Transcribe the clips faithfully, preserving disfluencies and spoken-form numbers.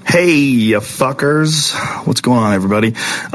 Hey, you fuckers. What's going on, everybody?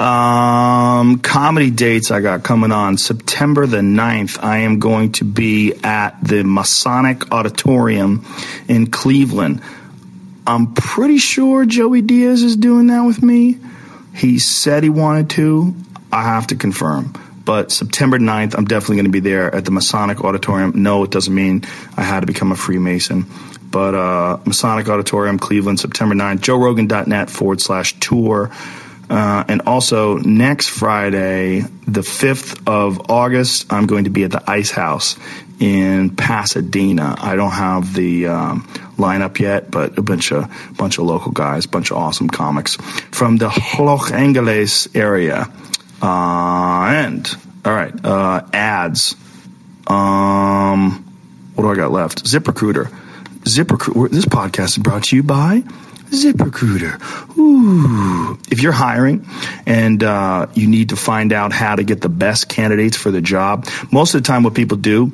Um, comedy dates I got coming on. September the ninth, I am going to be at the Masonic Auditorium in Cleveland. I'm pretty sure Joey Diaz is doing that with me. He said he wanted to. I have to confirm. But September ninth, I'm definitely going to be there at the Masonic Auditorium. No, it doesn't mean I had to become a Freemason. But uh, Masonic Auditorium, Cleveland, September ninth, joerogan.net forward slash tour. Uh, and also next Friday, the fifth of August, I'm going to be at the Ice House in Pasadena. I don't have the um, lineup yet, but a bunch of bunch of local guys, bunch of awesome comics from the Los Angeles area. Uh, and, all right, uh, ads. Um, what do I got left? ZipRecruiter. ZipRecruiter. This podcast is brought to you by ZipRecruiter. Ooh. If you're hiring and uh, you need to find out how to get the best candidates for the job, most of the time what people do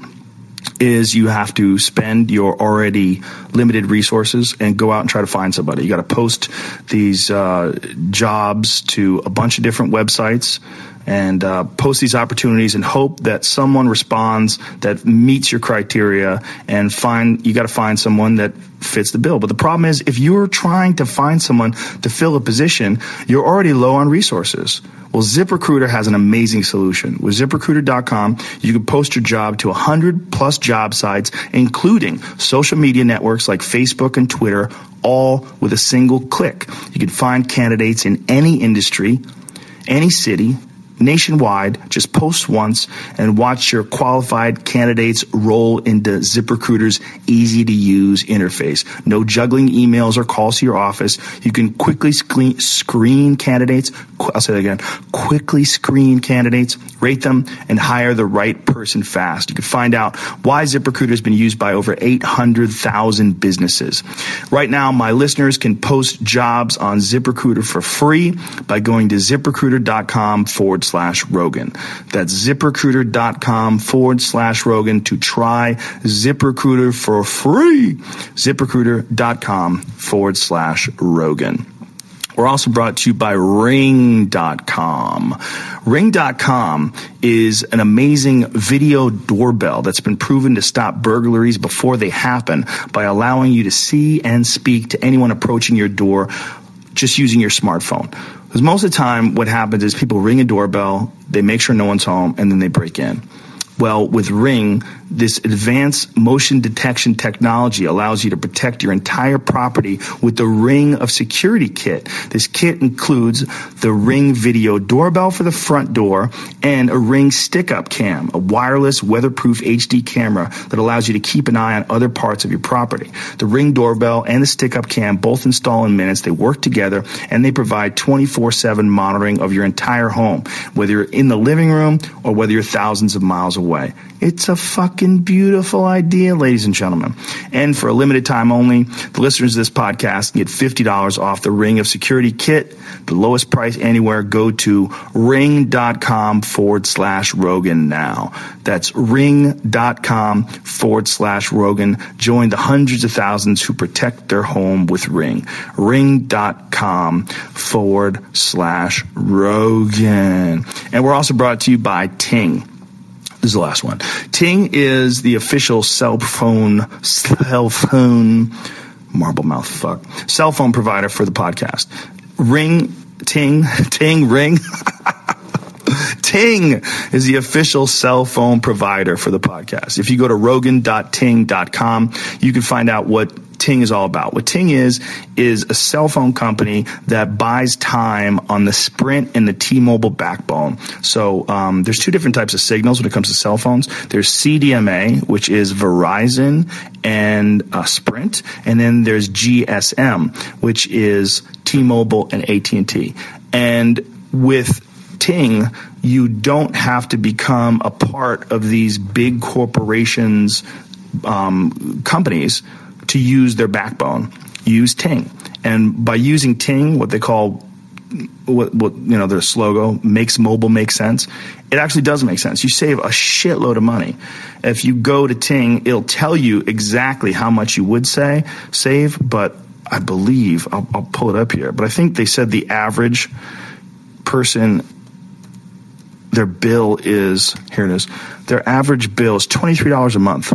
is you have to spend your already limited resources and go out and try to find somebody. You got to post these uh, jobs to a bunch of different websites and uh, post these opportunities and hope that someone responds that meets your criteria, and find you got to find someone that fits the bill. But the problem is, if you're trying to find someone to fill a position, you're already low on resources. Well, ZipRecruiter has an amazing solution. With ZipRecruiter dot com, you can post your job to one hundred plus job sites, including social media networks like Facebook and Twitter, all with a single click. You can find candidates in any industry, any city, nationwide. Just post once and watch your qualified candidates roll into ZipRecruiter's easy-to-use interface. No juggling emails or calls to your office. You can quickly screen, screen candidates. I'll say that again. Quickly screen candidates, rate them, and hire the right person fast. You can find out why ZipRecruiter has been used by over eight hundred thousand businesses. Right now, my listeners can post jobs on ZipRecruiter for free by going to ZipRecruiter.com forward slash Rogan. That's ZipRecruiter.com forward slash Rogan to try ZipRecruiter for free. ZipRecruiter.com forward slash Rogan. We're also brought to you by Ring dot com. Ring dot com is an amazing video doorbell that's been proven to stop burglaries before they happen by allowing you to see and speak to anyone approaching your door just using your smartphone. Because most of the time what happens is people ring a doorbell, they make sure no one's home, and then they break in. Well, with Ring, this advanced motion detection technology allows you to protect your entire property with the Ring of Security kit. This kit includes the Ring video doorbell for the front door and a Ring stick-up cam, a wireless weatherproof H D camera that allows you to keep an eye on other parts of your property. The Ring doorbell and the stick-up cam both install in minutes. They work together, and they provide twenty-four seven monitoring of your entire home, whether you're in the living room or whether you're thousands of miles away. Way. It's a fucking beautiful idea, ladies and gentlemen. And for a limited time only, the listeners of this podcast get fifty dollars off the Ring of Security kit, the lowest price anywhere. Go to ring.com forward slash Rogan now. That's ring.com forward slash Rogan. Join the hundreds of thousands who protect their home with Ring. Ring.com forward slash Rogan. And we're also brought to you by Ting. This is the last one. Ting is the official cell phone, cell phone, marble mouth fuck, cell phone provider for the podcast. Ring, Ting, Ting, Ring. Ting is the official cell phone provider for the podcast. If you go to rogan dot ting dot com, you can find out what Ting is all about. What Ting is, is a cell phone company that buys time on the Sprint and the T-Mobile backbone. So um, there's two different types of signals when it comes to cell phones. There's C D M A, which is Verizon and uh, Sprint. And then there's G S M, which is T-Mobile and A T and T. And with Ting, you don't have to become a part of these big corporations, um, companies to use their backbone. Use Ting. And by using Ting, what they call, what, what you know, their slogan, makes mobile make sense, it actually does make sense. You save a shitload of money. If you go to Ting, it'll tell you exactly how much you would say save, but I believe, I'll, I'll pull it up here, but I think they said the average person, their bill is, here it is, their average bill is twenty-three dollars a month.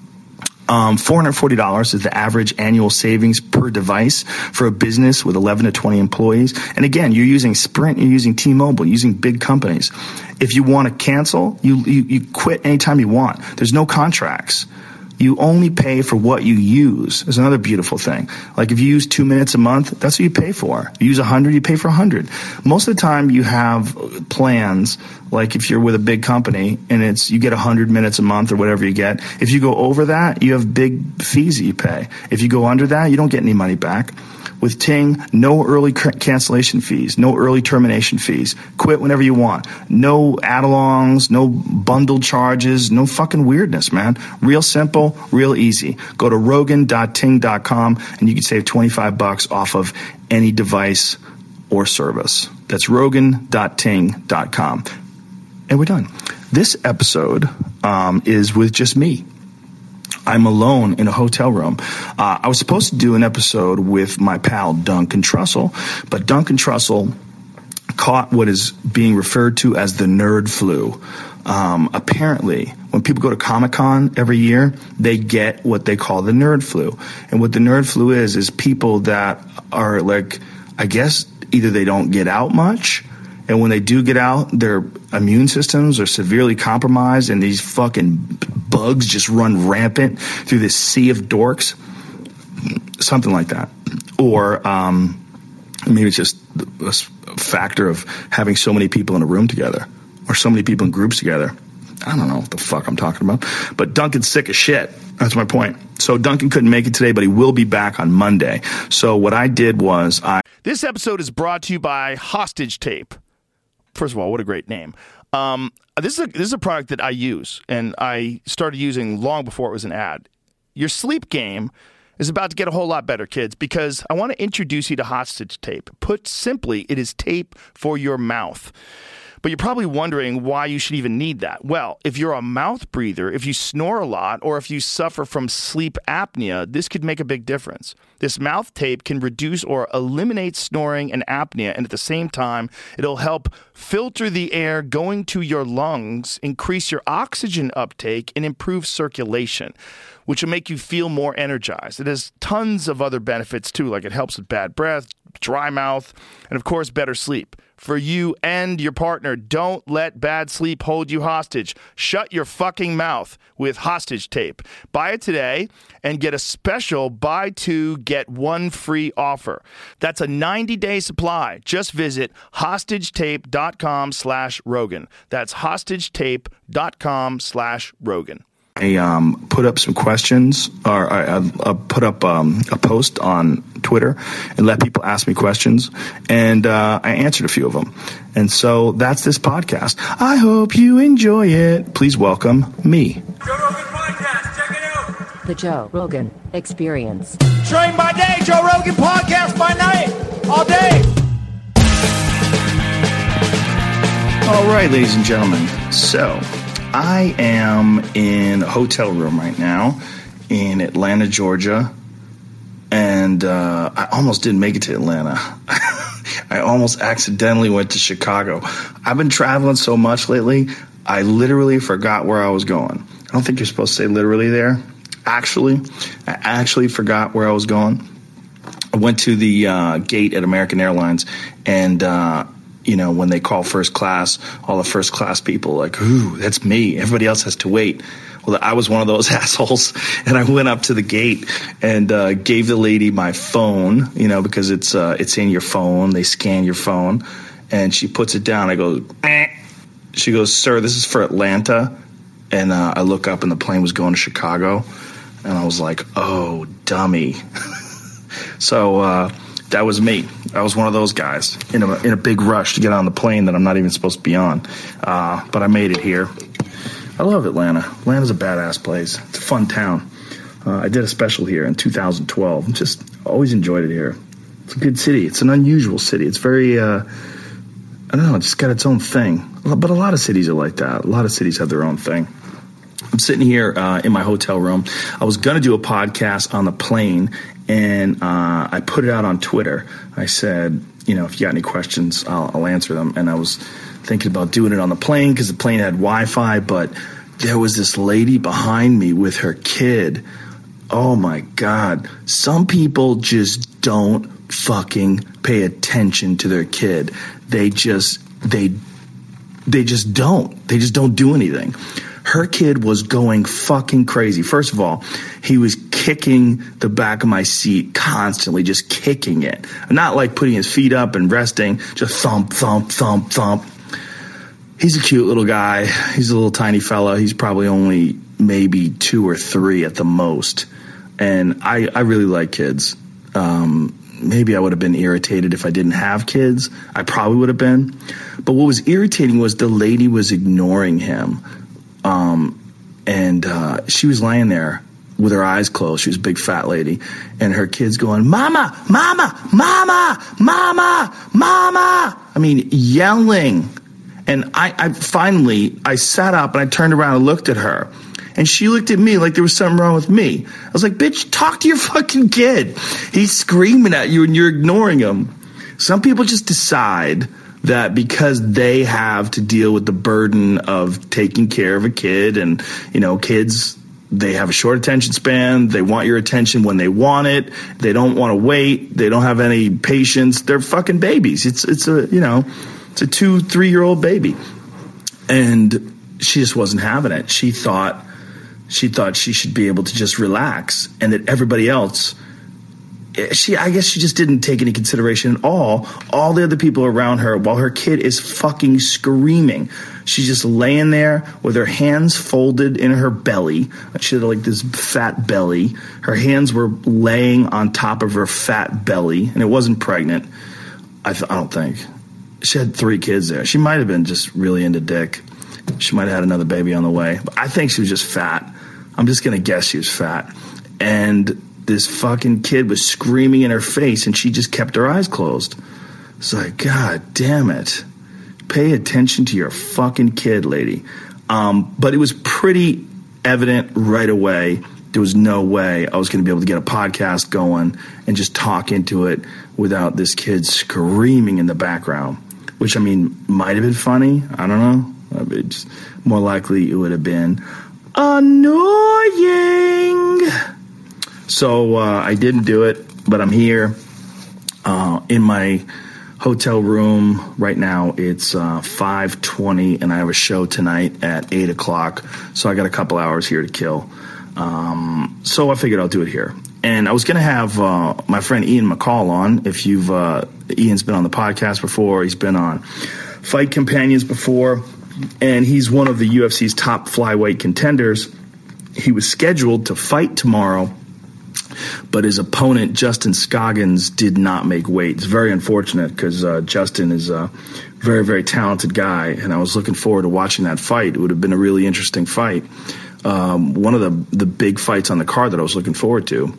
Um, four hundred forty dollars is the average annual savings per device for a business with eleven to twenty employees. And again, you're using Sprint, you're using T-Mobile, you're using big companies. If you want to cancel, you, you, you quit anytime you want. There's no contracts. You only pay for what you use. There's another beautiful thing. Like if you use two minutes a month, that's what you pay for. You use a hundred, you pay for a hundred. Most of the time you have plans, like if you're with a big company and it's, you get a hundred minutes a month or whatever you get. If you go over that, you have big fees that you pay. If you go under that, you don't get any money back. With Ting, no early cancellation fees, no early termination fees. Quit whenever you want. No add-alongs, no bundle charges, no fucking weirdness, man. Real simple, real easy. Go to rogan dot ting dot com and you can save twenty-five bucks off of any device or service. That's rogan dot ting dot com. And we're done. This episode um, is with just me. I'm alone in a hotel room. Uh, I was supposed to do an episode with my pal Duncan Trussell, but Duncan Trussell caught what is being referred to as the nerd flu. Um, apparently, when people go to Comic-Con every year, they get what they call the nerd flu. And what the nerd flu is, is people that are like, I guess, either they don't get out much, and when they do get out, their immune systems are severely compromised, and these fucking bugs just run rampant through this sea of dorks. Something like that. Or um, maybe it's just a factor of having so many people in a room together, or so many people in groups together. I don't know what the fuck I'm talking about. But Duncan's sick as shit. That's my point. So Duncan couldn't make it today, but he will be back on Monday. So what I did was I... This episode is brought to you by Hostage Tape. First of all, what a great name. Um, this is a, this is a product that I use, and I started using long before it was an ad. Your sleep game is about to get a whole lot better, kids, because I want to introduce you to Hostage Tape. Put simply, it is tape for your mouth. But you're probably wondering why you should even need that. Well, if you're a mouth breather, if you snore a lot, or if you suffer from sleep apnea, this could make a big difference. This mouth tape can reduce or eliminate snoring and apnea, and at the same time, it'll help filter the air going to your lungs, increase your oxygen uptake, and improve circulation, which will make you feel more energized. It has tons of other benefits, too, like it helps with bad breath, dry mouth, and, of course, better sleep. For you and your partner, don't let bad sleep hold you hostage. Shut your fucking mouth with Hostage Tape. Buy it today and get a special buy two, get one free offer. That's a ninety-day supply. Just visit hostagetape.com slash Rogan. That's hostagetape.com slash Rogan. I um, put up some questions, or I, I put up um, a post on Twitter and let people ask me questions, and uh, I answered a few of them. And so that's this podcast. I hope you enjoy it. Please welcome me. Joe Rogan Podcast, check it out. The Joe Rogan Experience. Train by day, Joe Rogan Podcast by night, all day. All right, ladies and gentlemen. So I am in a hotel room right now in Atlanta, Georgia, and uh, I almost didn't make it to Atlanta. I almost accidentally went to Chicago. I've been traveling so much lately, I literally forgot where I was going. I don't think you're supposed to say literally there. Actually, I actually forgot where I was going. I went to the uh, gate at American Airlines, and uh you know, when they call first class, all the first class people are like, ooh, that's me. Everybody else has to wait. Well, I was one of those assholes, and I went up to the gate and uh, gave the lady my phone, you know, because it's uh, it's in your phone. They scan your phone, and she puts it down. I go, eh. She goes, sir, this is for Atlanta. And uh, I look up, and the plane was going to Chicago, and I was like, oh, dummy. so uh, that was me. I was one of those guys in a, in a big rush to get on the plane that I'm not even supposed to be on. Uh, but I made it here. I love Atlanta. Atlanta's a badass place. It's a fun town. Uh, I did a special here in two thousand twelve. Just always enjoyed it here. It's a good city. It's an unusual city. It's very, uh, I don't know, it's just got its own thing. But a lot of cities are like that. A lot of cities have their own thing. I'm sitting here uh, in my hotel room. I was going to do a podcast on the plane, and uh, I put it out on Twitter. I said, you know, if you got any questions, I'll, I'll answer them. And I was thinking about doing it on the plane because the plane had Wi-Fi, but there was this lady behind me with her kid. Oh, my God. Some people just don't fucking pay attention to their kid. They just, they, they just don't. They just don't do anything. Her kid was going fucking crazy. First of all, he was kicking the back of my seat constantly, just kicking it. Not like putting his feet up and resting, just thump, thump, thump, thump. He's a cute little guy. He's a little tiny fella. He's probably only maybe two or three at the most. And I, I really like kids. Um, maybe I would have been irritated if I didn't have kids. I probably would have been. But what was irritating was the lady was ignoring him. Um, and uh, she was laying there with her eyes closed. She was a big fat lady. And her kid's going, Mama, Mama, Mama, Mama, Mama. I mean, yelling. And I, I finally, I sat up and I turned around and looked at her. And she looked at me like there was something wrong with me. I was like, bitch, talk to your fucking kid. He's screaming at you and you're ignoring him. Some people just decide that because they have to deal with the burden of taking care of a kid, and, you know, kids, they have a short attention span. They want your attention when they want it. They don't want to wait. They don't have any patience. They're fucking babies. It's, it's a, you know, it's a two, three year old baby. And she just wasn't having it. She thought, she thought she should be able to just relax, and that everybody else, She, I guess she just didn't take any consideration at all. All the other people around her, while her kid is fucking screaming, she's just laying there with her hands folded in her belly. She had like this fat belly. Her hands were laying on top of her fat belly, and it wasn't pregnant. I, th- I don't think. She had three kids there. She might have been just really into dick. She might have had another baby on the way. But I think she was just fat. I'm just going to guess she was fat. And this fucking kid was screaming in her face, and she just kept her eyes closed. It's like, God damn it. Pay attention to your fucking kid, lady. Um, but it was pretty evident right away. There was no way I was going to be able to get a podcast going and just talk into it without this kid screaming in the background, which, I mean, might have been funny. I don't know. It's more likely it would have been annoying. So uh, I didn't do it, but I'm here uh, in my hotel room right now. It's uh, five twenty, and I have a show tonight at eight o'clock, so I got a couple hours here to kill. Um, so I figured I'll do it here. And I was going to have uh, my friend Ian McCall on. If you've uh, Ian's been on the podcast before. He's been on Fight Companions before, and he's one of the U F C's top flyweight contenders. He was scheduled to fight tomorrow, but his opponent, Justin Scoggins, did not make weight. It's very unfortunate because uh, Justin is a very, very talented guy, and I was looking forward to watching that fight. It would have been a really interesting fight. Um, one of the, the big fights on the card that I was looking forward to.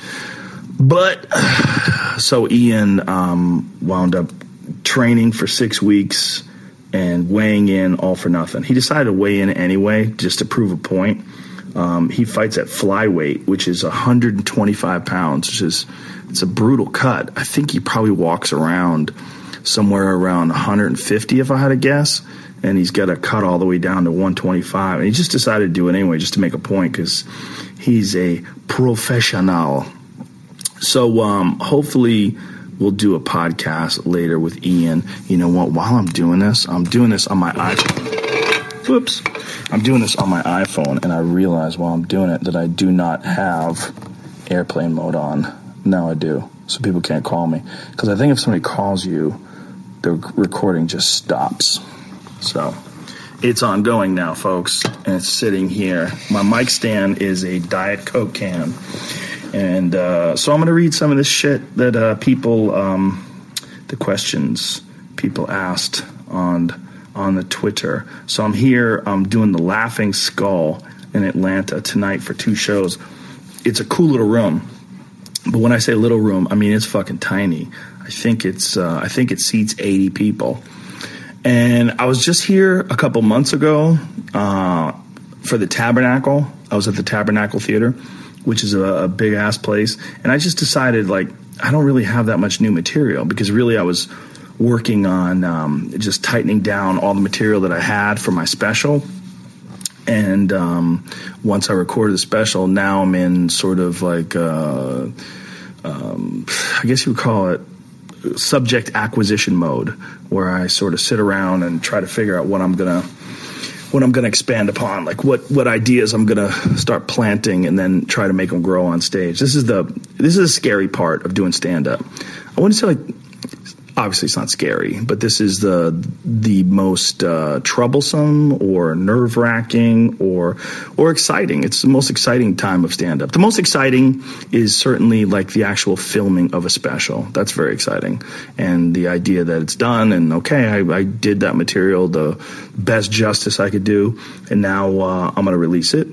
But, so Ian um, wound up training for six weeks and weighing in all for nothing. He decided to weigh in anyway just to prove a point. Um, he fights at flyweight, which is one hundred twenty-five pounds, which is, it's a brutal cut. I think he probably walks around somewhere around one hundred fifty, if I had to guess, and he's got a cut all the way down to one twenty-five. And he just decided to do it anyway, just to make a point, because he's a professional. So um, hopefully we'll do a podcast later with Ian. You know what? While I'm doing this, I'm doing this on my iPhone. Whoops. I'm doing this on my iPhone, and I realize while I'm doing it that I do not have airplane mode on. Now I do, so people can't call me. Because I think if somebody calls you, the recording just stops. So it's ongoing now, folks, and it's sitting here. My mic stand is a Diet Coke can. And uh, so I'm going to read some of this shit that uh, people, um, the questions people asked on on the Twitter. So I'm here, I'm doing the Laughing Skull in Atlanta tonight for two shows. It's a cool little room, but when I say little room, I mean it's fucking tiny. I think it's uh, I think it seats eighty people. And I was just here a couple months ago uh, for the Tabernacle. I was at the Tabernacle Theater, which is a, a big ass place. And I just decided, like, I don't really have that much new material, because really I was working on um, just tightening down all the material that I had for my special. And um, once I recorded the special, now I'm in sort of like, uh, um, I guess you would call it subject acquisition mode, where I sort of sit around and try to figure out what I'm gonna what I'm gonna expand upon, like what what ideas I'm gonna start planting, and then try to make them grow on stage. This is the this is the scary part of doing stand up. I wouldn't say, like, obviously it's not scary, but this is the the most uh, troublesome or nerve-wracking or or exciting. It's the most exciting time of stand-up. The most exciting is certainly like the actual filming of a special. That's very exciting. And the idea that it's done, and okay, I, I did that material the best justice I could do, and now uh, I'm going to release it.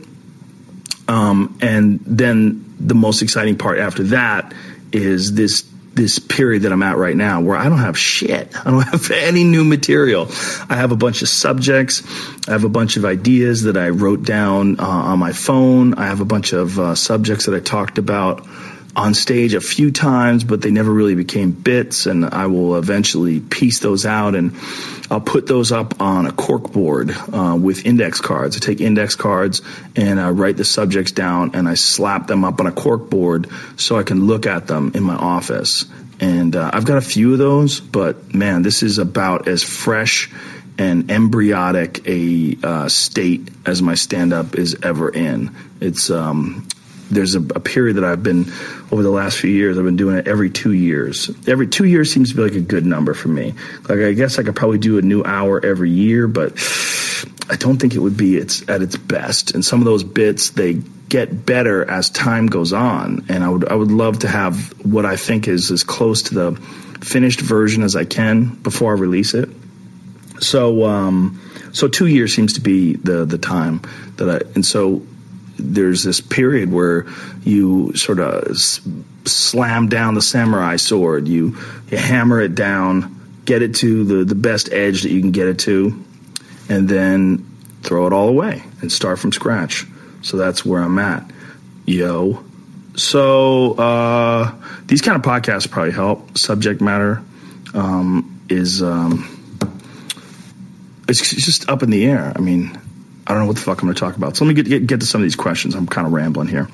Um, and then the most exciting part after that is this this period that I'm at right now, where I don't have shit. I don't have any new material. I have a bunch of subjects. I have a bunch of ideas that I wrote down uh, on my phone. I have a bunch of uh, subjects that I talked about on stage a few times, but they never really became bits, and I will eventually piece those out, and I'll put those up on a cork board uh, with index cards. I take index cards and I write the subjects down, and I slap them up on a cork board so I can look at them in my office. And uh, I've got a few of those, but man, this is about as fresh and embryonic a uh, state as my stand-up is ever in. It's um, there's a, a period that I've been, over the last few years, I've been doing it every two years. Every two years seems to be like a good number for me. Like, I guess I could probably do a new hour every year, but I don't think it would be its at its best. And some of those bits, they get better as time goes on. And I would I would love to have what I think is as close to the finished version as I can before I release it. So um, so two years seems to be the the time that I, and so there's this period where you sort of s- slam down the samurai sword, you, you hammer it down, get it to the, the best edge that you can get it to, and then throw it all away and start from scratch. So that's where I'm at, yo. So uh, these kind of podcasts probably help. Subject matter um, is um, it's just up in the air. I mean, I don't know what the fuck I'm going to talk about. So let me get, get get to some of these questions. I'm kind of rambling here.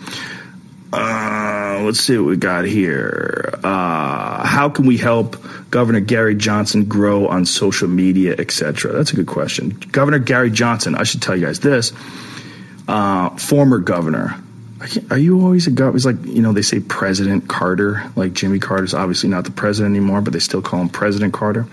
Uh, let's see what we got here. Uh, how can we help Governor Gary Johnson grow on social media, et cetera? That's a good question. Governor Gary Johnson, I should tell you guys this. Uh, former governor. I can't, are you always a governor? It's like, you know, they say President Carter. Like Jimmy Carter's obviously not the president anymore, but they still call him President Carter.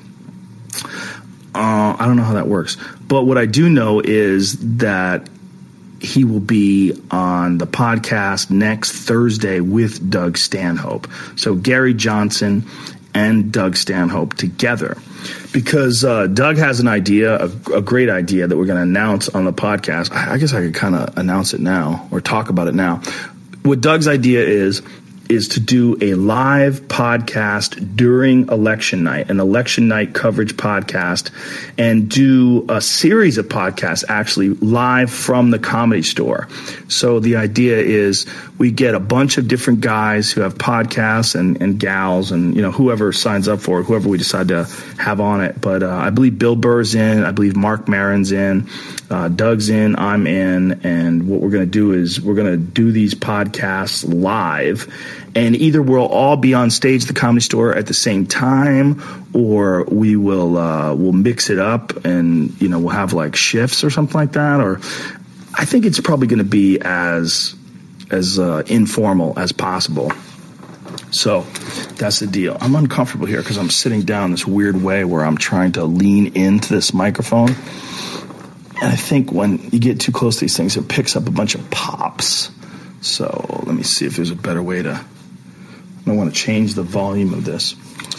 Uh, I don't know how that works. But what I do know is that he will be on the podcast next Thursday with Doug Stanhope. So Gary Johnson and Doug Stanhope together. Because uh, Doug has an idea, a, a great idea that we're going to announce on the podcast. I, I guess I could kind of announce it now or talk about it now. What Doug's idea is, is to do a live podcast during election night, an election night coverage podcast, and do a series of podcasts actually live from the Comedy Store. So the idea is we get a bunch of different guys who have podcasts and, and gals and, you know, whoever signs up for it, whoever we decide to have on it. But uh, I believe Bill Burr's in. I believe Mark Maron's in. Uh, Doug's in. I'm in. And what we're going to do is we're going to do these podcasts live. And either we'll all be on stage at the Comedy Store at the same time, or we will uh, we'll mix it up and, you know, we'll have like shifts or something like that. Or I think it's probably going to be as as uh, informal as possible. So that's the deal. I'm uncomfortable here because I'm sitting down this weird way where I'm trying to lean into this microphone. And I think when you get too close to these things, it picks up a bunch of pops. So let me see if there's a better way to... I want to change the volume of this.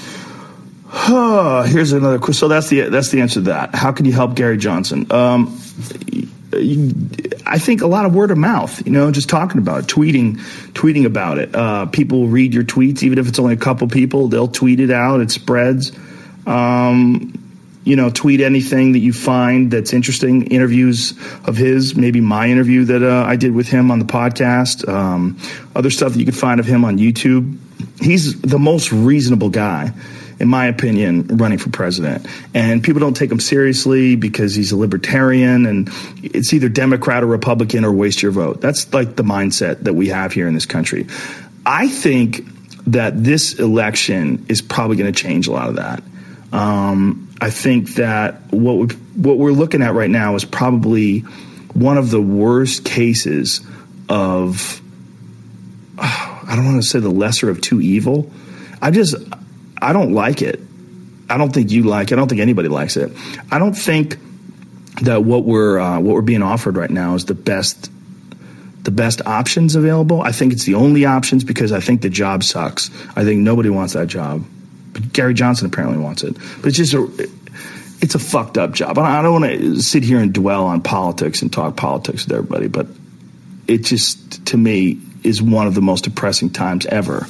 Here's another question. So that's the that's the answer to that. How can you help Gary Johnson? Um, you, I think a lot of word of mouth. You know, just talking about it, tweeting, tweeting about it. Uh, people read your tweets, even if it's only a couple people. They'll tweet it out. It spreads. Um, you know, tweet anything that you find that's interesting, interviews of his, maybe my interview that uh, I did with him on the podcast, um, other stuff that you can find of him on YouTube. He's the most reasonable guy, in my opinion, running for president. And people don't take him seriously because he's a libertarian, and it's either Democrat or Republican or waste your vote. That's like the mindset that we have here in this country. I think that this election is probably going to change a lot of that. Um, I think that what we, what we're looking at right now is probably one of the worst cases of, oh, I don't want to say the lesser of two evil. I just, I don't like it. I don't think you like it. I don't think anybody likes it. I don't think that what we're uh, what we're being offered right now is the best the best options available. I think it's the only options because I think the job sucks. I think nobody wants that job. But Gary Johnson apparently wants it. But it's just a, it's a fucked up job. I don't want to sit here and dwell on politics and talk politics with everybody, but it just, to me, is one of the most depressing times ever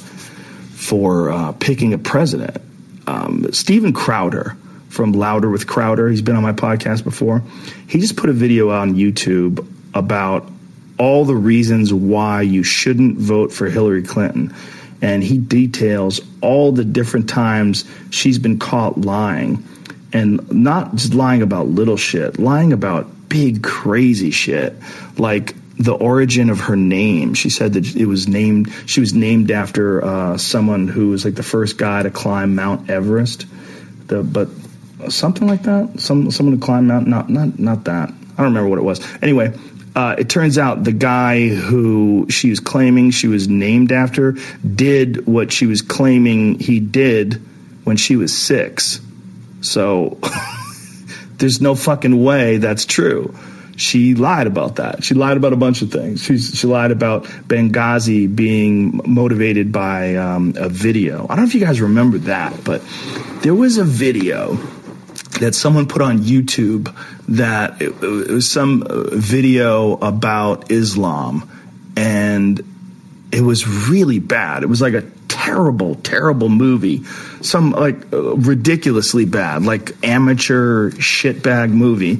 for uh, picking a president. Um, Steven Crowder from Louder with Crowder, he's been on my podcast before. He just put a video on YouTube about all the reasons why you shouldn't vote for Hillary Clinton. And he details all the different times she's been caught lying, and not just lying about little shit, lying about big, crazy shit, like the origin of her name. She said that it was named, she was named after uh, someone who was like the first guy to climb Mount Everest, the, but something like that. Some someone to climb Mount, not not not that. I don't remember what it was. Anyway. Uh, it turns out the guy who she was claiming she was named after did what she was claiming he did when she was six. So there's no fucking way that's true. She lied about that. She lied about a bunch of things. She's, she lied about Benghazi being motivated by um, a video. I don't know if you guys remember that, but there was a video that someone put on YouTube that it, it was some video about Islam, and it was really bad. It was like a terrible, terrible movie, some like uh, ridiculously bad, like amateur shitbag movie.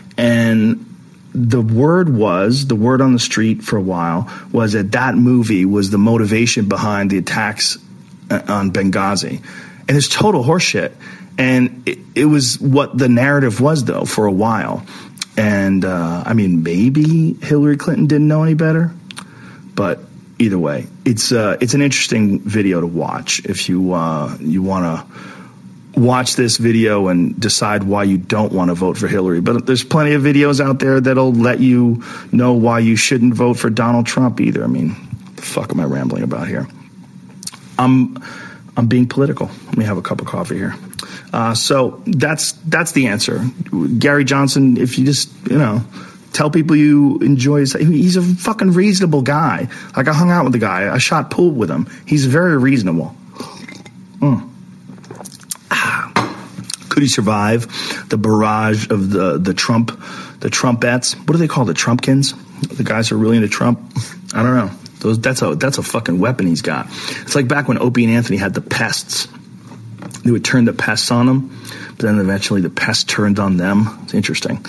And the word was, the word on the street for a while was that that movie was the motivation behind the attacks on Benghazi. And it's total horseshit. And it, it was what the narrative was, though, for a while. And, uh, I mean, maybe Hillary Clinton didn't know any better. But either way, it's uh, it's an interesting video to watch if you, uh, you want to watch this video and decide why you don't want to vote for Hillary. But there's plenty of videos out there that'll let you know why you shouldn't vote for Donald Trump either. I mean, what the fuck am I rambling about here? I'm, I'm being political. Let me have a cup of coffee here. Uh, so that's that's the answer. Gary Johnson, if you just, you know, tell people you enjoy his, he's a fucking reasonable guy. Like, I hung out with the guy. I shot pool with him. He's very reasonable. Mm. Ah. Could he survive the barrage of the, the Trump, the Trumpettes? What do they call the Trumpkins? The guys who are really into Trump? I don't know. Those, that's a that's a fucking weapon he's got. It's like back when Opie and Anthony had the pests. They would turn the pests on them, but then eventually the pests turned on them. It's interesting.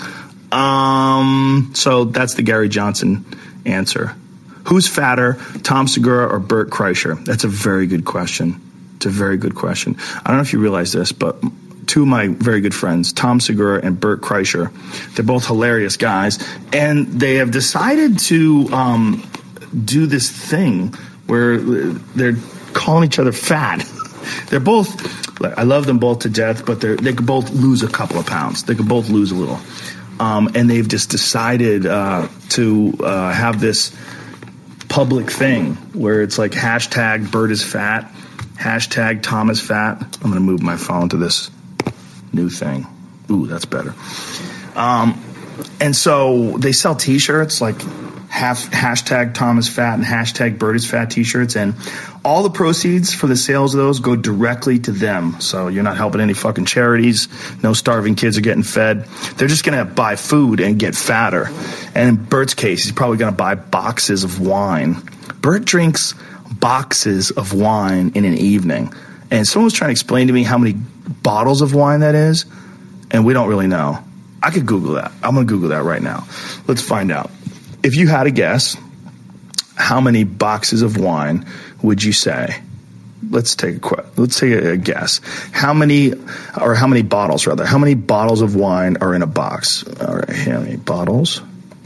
Um, so that's the Gary Johnson answer. Who's fatter, Tom Segura or Bert Kreischer? That's a very good question. It's a very good question. I don't know if you realize this, but two of my very good friends, Tom Segura and Bert Kreischer, they're both hilarious guys, and they have decided to um, do this thing where they're calling each other fat. They're both, I love them both to death, but they they could both lose a couple of pounds. They could both lose a little. Um, and they've just decided uh, to uh, have this public thing where it's like hashtag Bert is fat, hashtag Tom is fat. I'm going to move my phone to this new thing. Ooh, that's better. Um, and so they sell T-shirts like half hashtag Tom is fat and hashtag Bert is fat T-shirts, and all the proceeds for the sales of those go directly to them. So you're not helping any fucking charities. No starving kids are getting fed. They're just going to buy food and get fatter. And in Bert's case, he's probably going to buy boxes of wine. Bert drinks boxes of wine in an evening. And someone was trying to explain to me how many bottles of wine that is. and we don't really know. I could Google that. I'm going to Google that right now. Let's find out. If you had a guess, how many boxes of wine would you say? Let's take a let's take a guess. How many, or how many bottles rather? How many bottles of wine are in a box? All right, how many bottles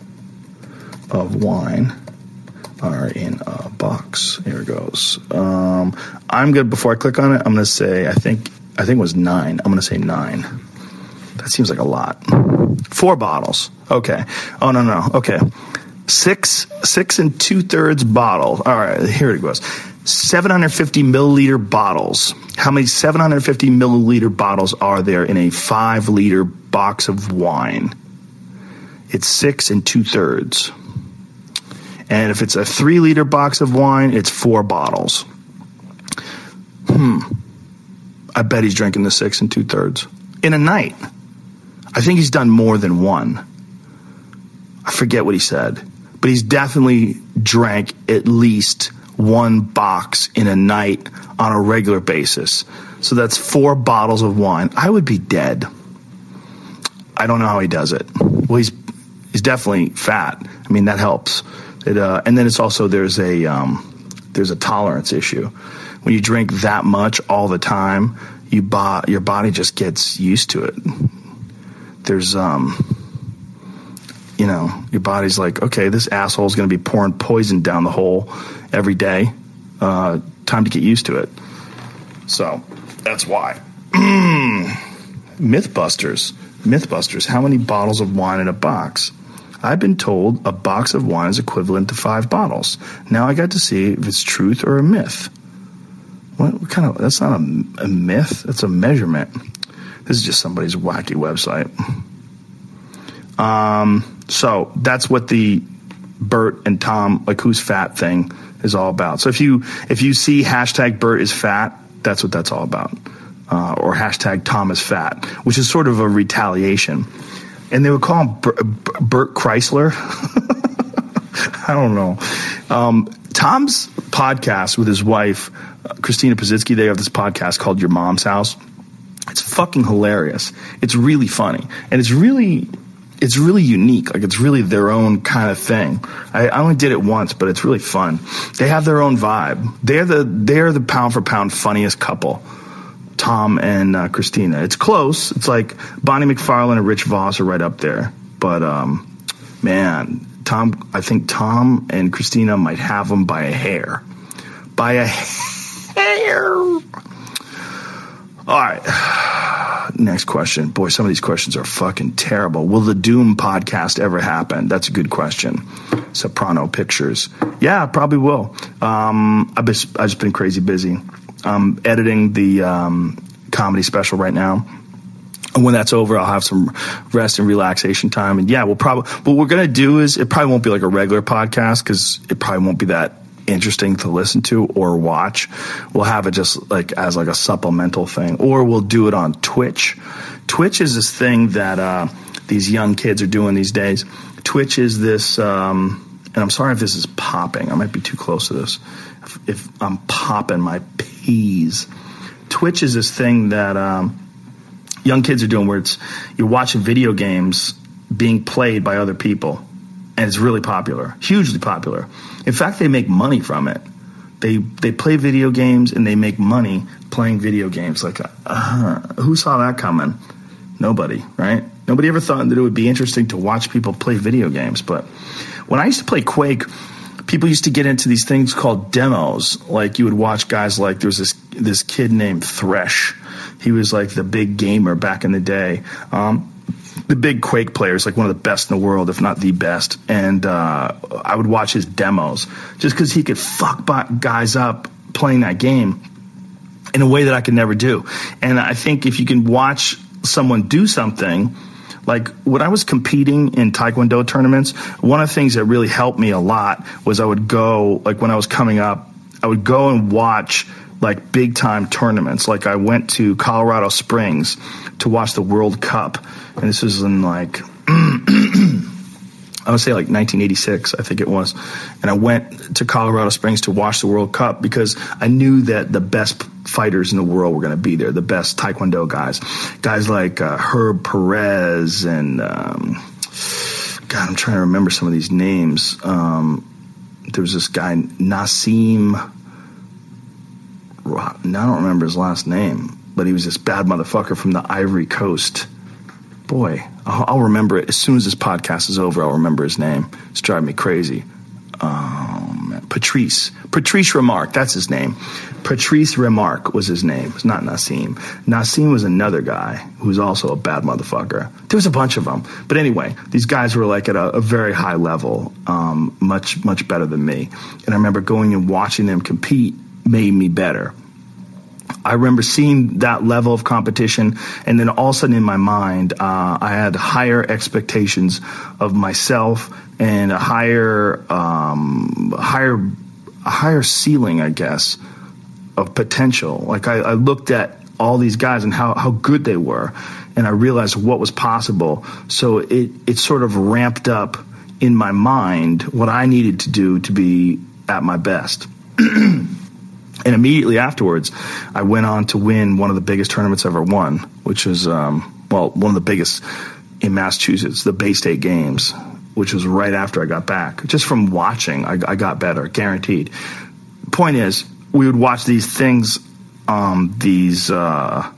of wine are in a box? Here it goes. Um, I'm good. Before I click on it, I'm going to say I think I think it was nine. I'm going to say nine. That seems like a lot. Four bottles. Okay. Oh no no. Okay. Six six and two thirds bottles. All right. Here it goes. seven hundred fifty milliliter bottles. How many seven hundred fifty milliliter bottles are there in a five liter box of wine? It's six and two thirds. And if it's a three liter box of wine, it's four bottles. Hmm. I bet he's drinking the six and two thirds in a night. I think he's done more than one. I forget what he said, but he's definitely drank at least one box in a night on a regular basis. So that's four bottles of wine. I would be dead. I don't know how he does it. Well, he's he's definitely fat. I mean, that helps. It, uh, and then it's also there's a um, there's a tolerance issue. When you drink that much all the time, you bo- your body just gets used to it. There's um, you know, your body's like, okay, this asshole's going to be pouring poison down the hole every day. Uh, time to get used to it. So that's why. Mythbusters. Mythbusters. How many bottles of wine in a box? I've been told a box of wine is equivalent to five bottles. Now I got to see if it's truth or a myth. What, what kind of, that's not a, a myth. That's a measurement. This is just somebody's wacky website. Um, so that's what the Bert and Tom, like who's fat thing is all about. So if you, if you see hashtag Bert is fat, that's what that's all about. Uh, or hashtag Tom is fat, which is sort of a retaliation. And they would call him Bert, Bert Chrysler. I don't know. Um, Tom's podcast with his wife, uh, Christina Pazitsky, they have this podcast called Your Mom's House. It's fucking hilarious. It's really funny. And it's really, it's really unique. Like, it's really their own kind of thing. I, I only did it once, but it's really fun. They have their own vibe. They're the, they're the pound for pound funniest couple. Tom and uh, Christina. It's close. It's like Bonnie McFarlane and Rich Voss are right up there. But, um, man, Tom, I think Tom and Christina might have them by a hair. By a hair. All right. Next question. Boy, some of these questions are fucking terrible. Will the Doom podcast ever happen? That's a good question. Soprano Pictures. Yeah, probably will. Um, I've, been, I've just been crazy busy. I'm editing the um, comedy special right now. And when that's over, I'll have some rest and relaxation time. And yeah, we'll probably, what we're going to do is it probably won't be like a regular podcast because it probably won't be that interesting to listen to or watch. We'll have it just like as like a supplemental thing, or we'll do it on Twitch. Twitch is this thing that uh, these young kids are doing these days. Twitch is this, um, and I'm sorry if this is popping. I might be too close to this. If, if I'm popping my peas. Twitch is this thing that um, young kids are doing where it's you're watching video games being played by other people, and it's really popular, hugely popular. In fact, they make money from it. They they play video games and they make money playing video games. Like, uh, who saw that coming? Nobody, right? Nobody ever thought that it would be interesting to watch people play video games. But when I used to play Quake, people used to get into these things called demos. Like, you would watch guys like, there was this this kid named Thresh. He was like the big gamer back in the day. Um, the big Quake player is like one of the best in the world, if not the best. And uh, I would watch his demos just because he could fuck guys up playing that game in a way that I could never do. And I think if you can watch someone do something, like when I was competing in Taekwondo tournaments, one of the things that really helped me a lot was I would go, like when I was coming up, I would go and watch like big time tournaments. Like I went to Colorado Springs to watch the World Cup. And this was in like, I would say like nineteen eighty-six, I think it was. And I went to Colorado Springs to watch the World Cup because I knew that the best fighters in the world were going to be there, the best Taekwondo guys. Guys like uh, Herb Perez and, um, God, I'm trying to remember some of these names. Um, there was this guy, Nassim, I don't remember his last name, but he was this bad motherfucker from the Ivory Coast. Boy, I'll, I'll remember it. As soon as this podcast is over, I'll remember his name. It's driving me crazy. Um, Patrice. Patrice Remarque, that's his name. Patrice Remarque was his name. It's not Nassim. Nassim was another guy who was also a bad motherfucker. There was a bunch of them. But anyway, these guys were like at a, a very high level, um, much, much better than me. And I remember going and watching them compete made me better. I remember seeing that level of competition, and then all of a sudden in my mind, uh, I had higher expectations of myself and a higher, um, higher, a higher ceiling, I guess, of potential. Like I, I looked at all these guys and how, how good they were, and I realized what was possible. So it, it sort of ramped up in my mind what I needed to do to be at my best. And immediately afterwards, I went on to win one of the biggest tournaments I ever won, which was, um, well, one of the biggest in Massachusetts, the Bay State Games, which was right after I got back. Just from watching, I, I got better, guaranteed. Point is, we would watch these things, um, these uh,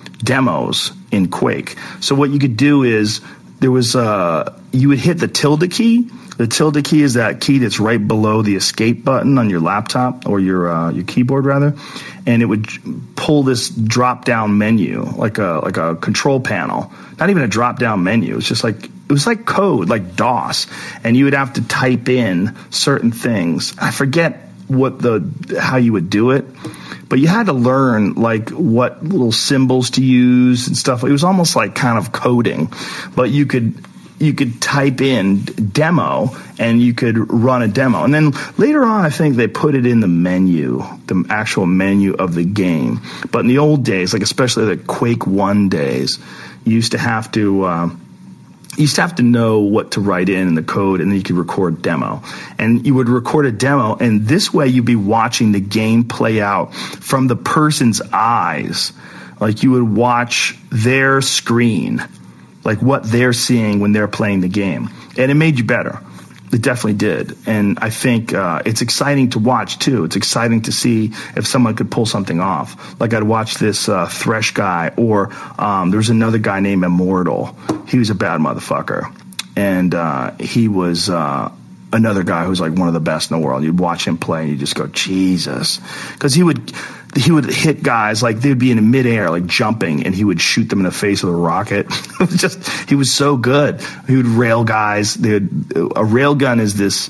demos in Quake. So what you could do is there was uh, you would hit the tilde key. The tilde key is that key that's right below the escape button on your laptop or your uh, your keyboard rather, and it would pull this drop down menu like a like a control panel. Not even a drop down menu. It's just like it was like code, like DOS, and you would have to type in certain things. I forget what the how you would do it, but you had to learn like what little symbols to use and stuff. It was almost like kind of coding, but you could. You could type in demo and you could run a demo. And then later on, I think they put it in the menu, the actual menu of the game. But in the old days, like especially the Quake one days, you used to have to, uh, you used to have to know what to write in in the code, and then you could record demo. And you would record a demo, and this way you'd be watching the game play out from the person's eyes. Like you would watch their screen, like what they're seeing when they're playing the game. And it made you better. It definitely did. And I think uh, it's exciting to watch, too. It's exciting to see if someone could pull something off. Like I'd watch this uh, Thresh guy, or um, there's another guy named Immortal. He was a bad motherfucker. And uh, he was uh, another guy who was like one of the best in the world. You'd watch him play and you just go, Jesus. Because he would... He would hit guys like they'd be in midair, like jumping, and he would shoot them in the face with a rocket. It was just, he was so good. He would rail guys. They would, a railgun is this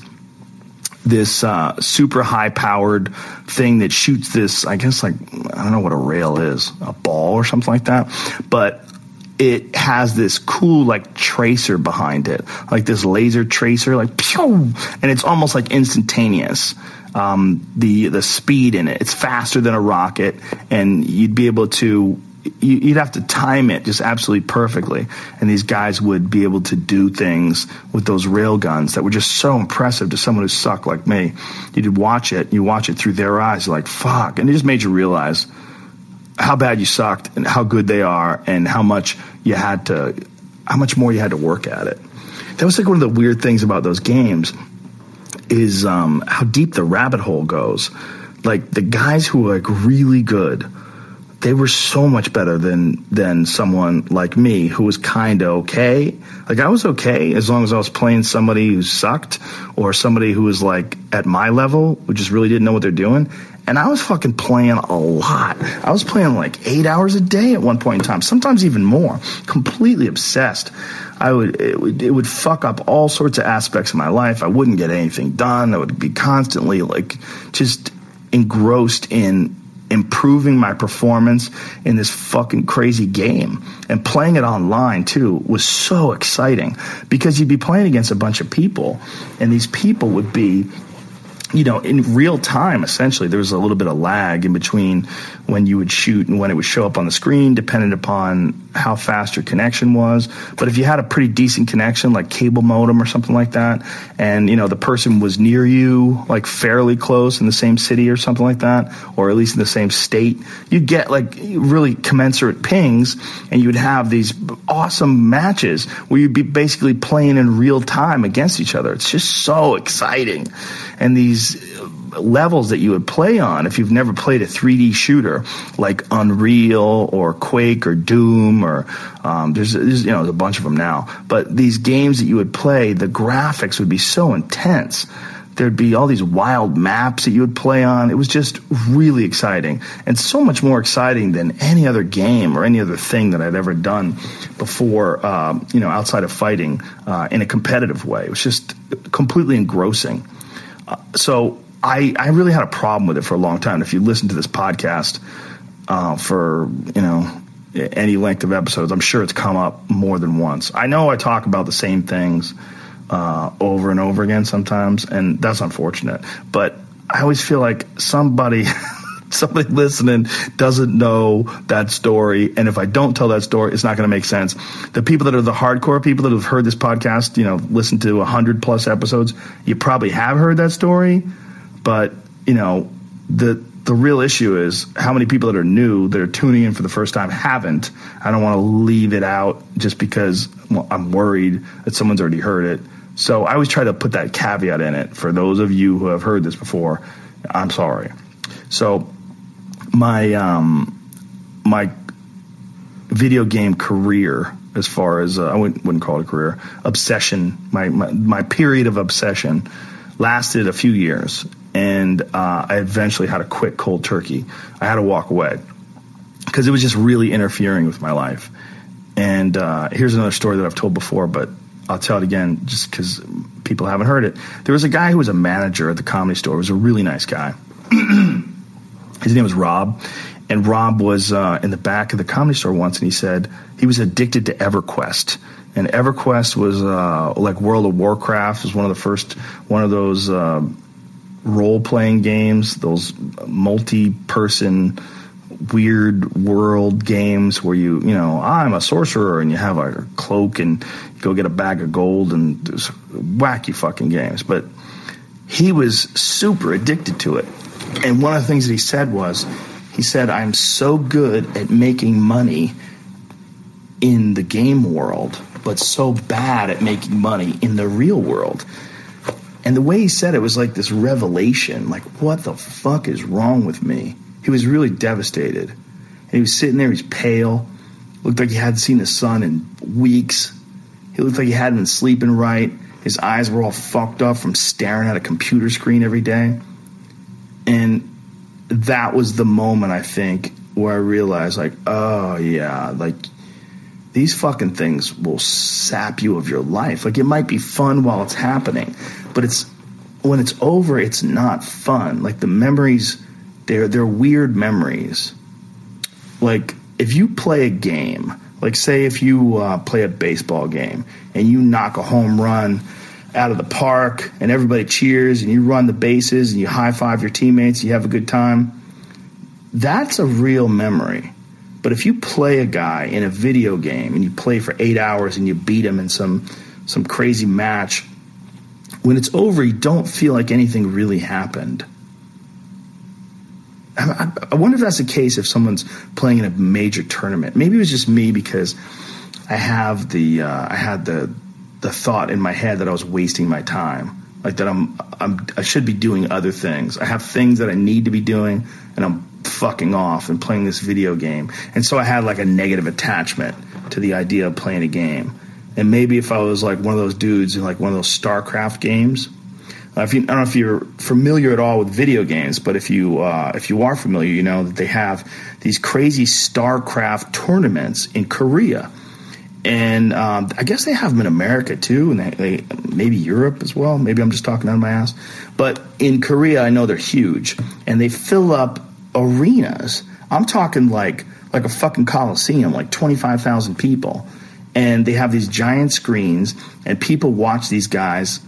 this uh, super high powered thing that shoots this. I guess like I don't know what a rail is, a ball or something like that, but it has this cool like tracer behind it, like this laser tracer, like pew, and it's almost like instantaneous. Um, the the speed in it, it's faster than a rocket, and you'd be able to, you'd have to time it just absolutely perfectly. And these guys would be able to do things with those rail guns that were just so impressive to someone who sucked like me. You'd watch it, you watch it through their eyes, you're like, fuck, and it just made you realize how bad you sucked and how good they are, and how much you had to, how much more you had to work at it. That was like one of the weird things about those games. Is um, how deep the rabbit hole goes. Like the guys who were like really good, they were so much better than than someone like me who was kind of okay. Like I was okay as long as I was playing somebody who sucked, or somebody who was like at my level, who just really didn't know what they're doing. And I was fucking playing a lot. I was playing like eight hours a day at one point in time, sometimes even more. Completely obsessed. I would it, would it would fuck up all sorts of aspects of my life. I wouldn't get anything done. I would be constantly like just engrossed in improving my performance in this fucking crazy game. And playing it online too was so exciting, because you'd be playing against a bunch of people, and these people would be you know, in real time, essentially, there was a little bit of lag in between when you would shoot and when it would show up on the screen, depending upon how fast your connection was. But if you had a pretty decent connection, like cable modem or something like that, and, you know, the person was near you, like fairly close in the same city or something like that, or at least in the same state, you'd get like really commensurate pings, and you would have these awesome matches where you'd be basically playing in real time against each other. It's just so exciting. And these levels that you would play on, if you've never played a three D shooter like Unreal or Quake or Doom or um, there's, there's you know there's a bunch of them now, but these games that you would play, the graphics would be so intense. There'd be all these wild maps that you would play on. It was just really exciting, and so much more exciting than any other game or any other thing that I'd ever done before, um, you know, outside of fighting uh, in a competitive way. It was just completely engrossing. Uh, so I, I really had a problem with it for a long time. If you listen to this podcast uh, for, you know, any length of episodes, I'm sure it's come up more than once. I know I talk about the same things uh, over and over again sometimes, and that's unfortunate. But I always feel like somebody... somebody listening doesn't know that story, and if I don't tell that story, it's not going to make sense. The people that are the hardcore people that have heard this podcast, you know, listened to one hundred plus episodes, you probably have heard that story, but, you know, the the real issue is how many people that are new, that are tuning in for the first time, haven't. I don't want to leave it out just because well, I'm worried that someone's already heard it. So I always try to put that caveat in it for those of you who have heard this before. I'm sorry. So my um, my video game career, as far as uh, I wouldn't, wouldn't call it a career, obsession, my, my, my period of obsession lasted a few years, and uh, I eventually had to quit cold turkey. I had to walk away because it was just really interfering with my life. And uh, here's another story that I've told before, but I'll tell it again just because people haven't heard it. There was a guy who was a manager at the Comedy Store. He was a really nice guy. His name was Rob, and Rob was uh, in the back of the Comedy Store once, and he said he was addicted to EverQuest. And EverQuest was uh, like World of Warcraft. It was one of the first, one of those uh, role-playing games, those multi-person weird world games where you, you know, I'm a sorcerer, and you have a cloak, and you go get a bag of gold, and there's wacky fucking games. But he was super addicted to it. And one of the things that he said was, he said, I'm so good at making money in the game world, but so bad at making money in the real world. And the way he said it was like this revelation, like, what the fuck is wrong with me? He was really devastated. And he was sitting there, he's pale, looked like he hadn't seen the sun in weeks. He looked like he hadn't been sleeping right. His eyes were all fucked up from staring at a computer screen every day. And that was the moment, I think, where I realized, like, oh, yeah, like, these fucking things will sap you of your life. Like, it might be fun while it's happening, but it's when it's over, it's not fun. Like, the memories, they're, they're weird memories. Like, if you play a game, like, say if you uh, play a baseball game and you knock a home run out of the park and everybody cheers and you run the bases and you high-five your teammates and you have a good time, that's a real memory. But if you play a guy in a video game and you play for eight hours and you beat him in some some crazy match, when it's over, you don't feel like anything really happened. I, I wonder if that's the case if someone's playing in a major tournament. Maybe it was just me because I have the uh, I had the the thought in my head that I was wasting my time, like that I'm, I'm I should be doing other things. I have things that I need to be doing, and I'm fucking off and playing this video game. And so I had like a negative attachment to the idea of playing a game. And maybe if I was like one of those dudes in like one of those StarCraft games, uh, if you, I don't know if you're familiar at all with video games, but if you uh, if you are familiar, you know that they have these crazy StarCraft tournaments in Korea. And um, I guess they have them in America too, and they, they maybe Europe as well. Maybe I'm just talking out of my ass. But in Korea, I know they're huge, and they fill up arenas. I'm talking like like a fucking coliseum, like twenty-five thousand people, and they have these giant screens, and people watch these guys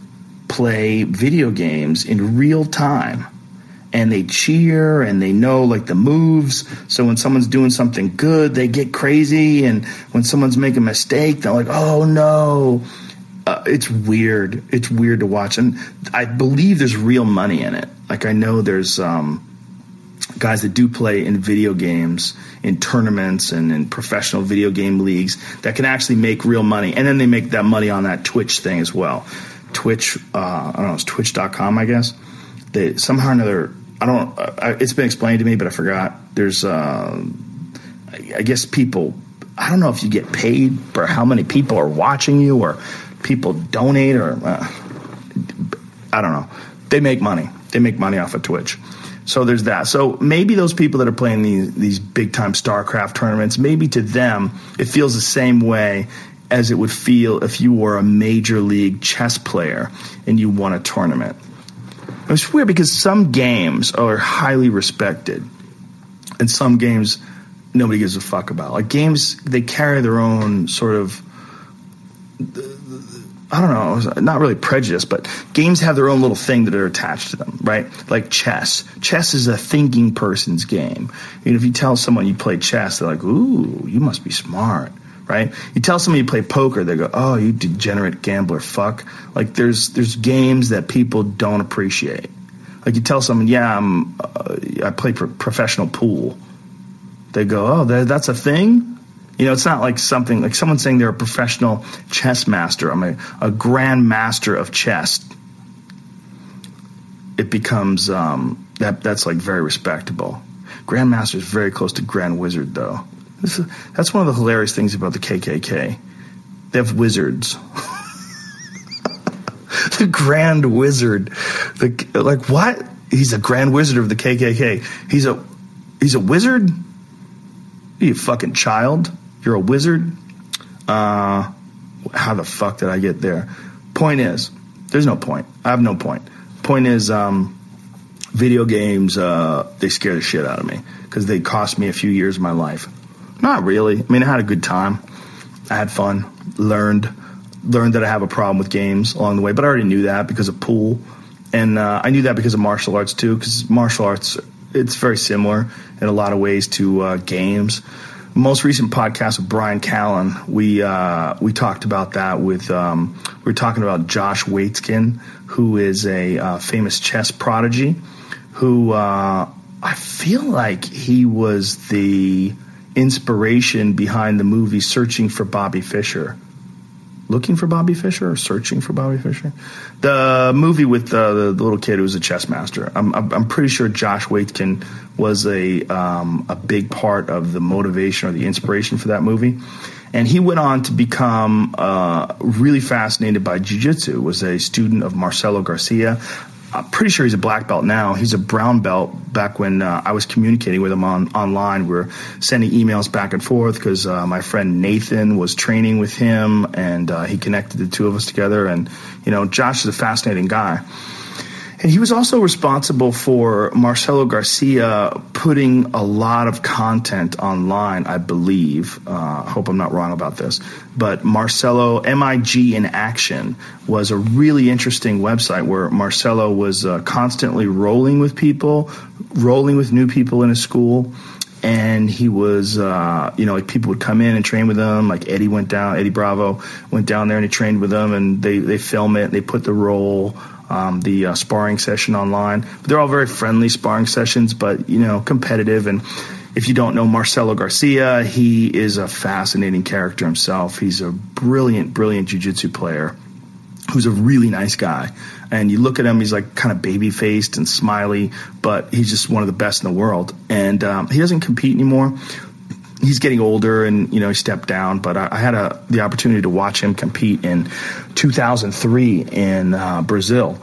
play video games in real time. And they cheer and they know like the moves. So when someone's doing something good, they get crazy. And when someone's making a mistake, they're like, oh no. Uh, it's weird. It's weird to watch. And I believe there's real money in it. Like I know there's um, guys that do play in video games, in tournaments and in professional video game leagues that can actually make real money. And then they make that money on that Twitch thing as well. Twitch, uh, I don't know, it's twitch dot com, I guess. They somehow or another, I don't. Uh, it's been explained to me, but I forgot. There's, uh, I guess, people. I don't know if you get paid for how many people are watching you, or people donate, or uh, I don't know. They make money. They make money off of Twitch. So there's that. So maybe those people that are playing these these big time StarCraft tournaments, maybe to them it feels the same way as it would feel if you were a major league chess player and you won a tournament. It's weird because some games are highly respected and some games nobody gives a fuck about. Like games, they carry their own sort of, I don't know, not really prejudice, but games have their own little thing that are attached to them, right? Like chess. Chess is a thinking person's game. You know, if you tell someone you play chess, they're like, ooh, you must be smart. Right? You tell somebody you play poker, they go, oh, you degenerate gambler fuck. Like there's there's games that people don't appreciate. Like you tell someone, yeah, I'm, uh, I play pro- professional pool. They go, oh, that, that's a thing? You know, it's not like something, like someone saying they're a professional chess master. I'm a, a grand master of chess. It becomes, um, that that's like very respectable. Grandmaster is very close to Grand Wizard, though. This is, that's one of the hilarious things about the K K K. They have wizards. The Grand Wizard. The, like, what? He's a Grand Wizard of the K K K. He's a he's a wizard? You a fucking child? You're a wizard? Uh, how the fuck did I get there? Point is, there's no point. I have no point. Point is, um, video games, uh, they scare the shit out of me because they cost me a few years of my life. Not really. I mean, I had a good time. I had fun. Learned learned that I have a problem with games along the way. But I already knew that because of pool. And uh, I knew that because of martial arts, too, because martial arts, it's very similar in a lot of ways to uh, games. Most recent podcast with Brian Callen, we uh, we talked about that with, um, we were talking about Josh Waitzkin, who is a uh, famous chess prodigy, who uh, I feel like he was the inspiration behind the movie Searching for Bobby Fischer. Looking for Bobby Fischer or Searching for Bobby Fischer? The movie with uh, the, the little kid who was a chess master. I'm, I'm pretty sure Josh Waitzkin was a um, a big part of the motivation or the inspiration for that movie. And he went on to become uh, really fascinated by jiu-jitsu, was a student of Marcelo Garcia. I'm pretty sure he's a black belt now. He's a brown belt. Back when uh, I was communicating with him on online, we were sending emails back and forth because uh, my friend Nathan was training with him, and uh, he connected the two of us together. And, you know, Josh is a fascinating guy. And he was also responsible for Marcelo Garcia putting a lot of content online, I believe. I uh, hope I'm not wrong about this. But Marcelo, M I G in Action, was a really interesting website where Marcelo was uh, constantly rolling with people, rolling with new people in his school. And he was, uh, you know, like people would come in and train with him. Like Eddie went down, Eddie Bravo went down there and he trained with them. And they, they film it, and they put the roll, um, the uh, sparring session online. But they're all very friendly sparring sessions, but, you know, competitive. And if you don't know Marcelo Garcia, he is a fascinating character himself. He's a brilliant, brilliant jiu-jitsu player who's a really nice guy. And you look at him, he's like kind of baby-faced and smiley, but he's just one of the best in the world. And um, he doesn't compete anymore. He's getting older, and, you know, he stepped down. But I, I had a, the opportunity to watch him compete in two thousand three in uh, Brazil,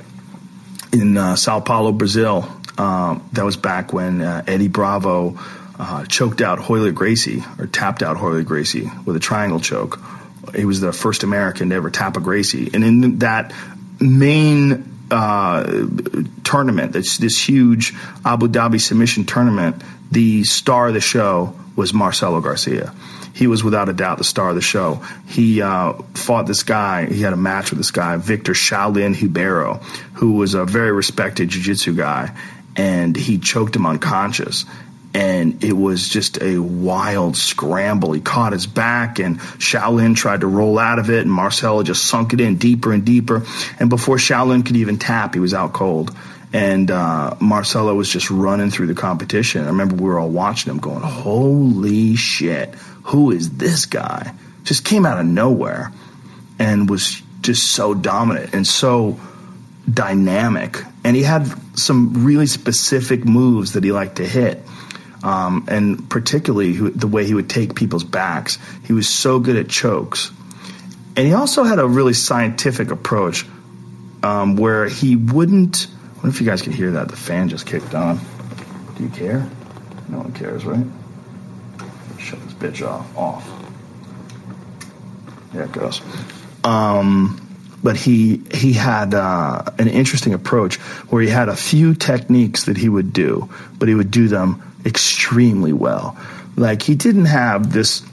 in uh, Sao Paulo, Brazil. Um, that was back when uh, Eddie Bravo uh, choked out Royler Gracie, or tapped out Royler Gracie with a triangle choke. He was the first American to ever tap a Gracie. And in that main uh, tournament, this, this huge Abu Dhabi submission tournament, the star of the show was Marcelo Garcia. he was without a doubt the star of the show. He uh, fought this guy. He had a match with this guy, Victor Shaolin Ribeiro, who was a very respected jiu-jitsu guy, and he choked him unconscious. And it was just a wild scramble. He caught his back, and Shaolin tried to roll out of it, and Marcelo just sunk it in deeper and deeper. And before Shaolin could even tap, he was out cold. And uh, Marcelo was just running through the competition. I remember we were all watching him going, holy shit, who is this guy? Just came out of nowhere and was just so dominant and so dynamic. And he had some really specific moves that he liked to hit. Um, and particularly the way he would take people's backs. He was so good at chokes. And he also had a really scientific approach um, where he wouldn't... I wonder if you guys can hear that. The fan just kicked on. Do you care? No one cares, right? Shut this bitch off. Off. There it goes. Um... But he he had uh, an interesting approach where he had a few techniques that he would do, but he would do them extremely well. Like, he didn't have this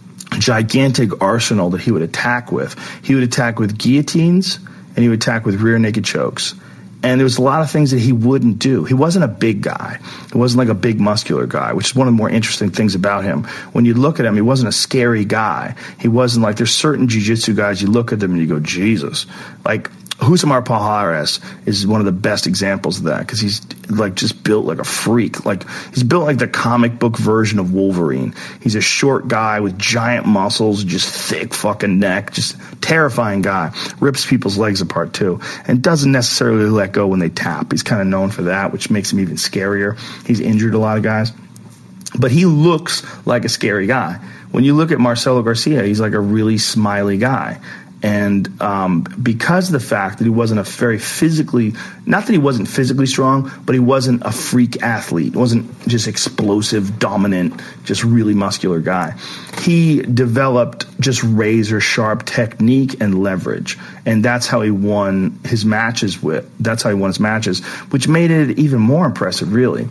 gigantic arsenal that he would attack with. He would attack with guillotines, and he would attack with rear naked chokes. And there was a lot of things that he wouldn't do. He wasn't a big guy. He wasn't like a big muscular guy, which is one of the more interesting things about him. When you look at him, he wasn't a scary guy. He wasn't like, there's certain jiu-jitsu guys, you look at them and you go, Jesus. Like, Rousimar Palhares is one of the best examples of that, because he's like just built like a freak. Like, he's built like the comic book version of Wolverine. He's a short guy with giant muscles, just thick fucking neck, just terrifying guy. Rips people's legs apart too, and doesn't necessarily let go when they tap. He's kind of known for that, which makes him even scarier. He's injured a lot of guys, but he looks like a scary guy. When you look at Marcelo Garcia, he's like a really smiley guy. And um, because of the fact that he wasn't a very physically, not that he wasn't physically strong, but he wasn't a freak athlete. He wasn't just explosive, dominant, just really muscular guy. He developed just razor sharp technique and leverage. And that's how he won his matches with, that's how he won his matches, which made it even more impressive, really.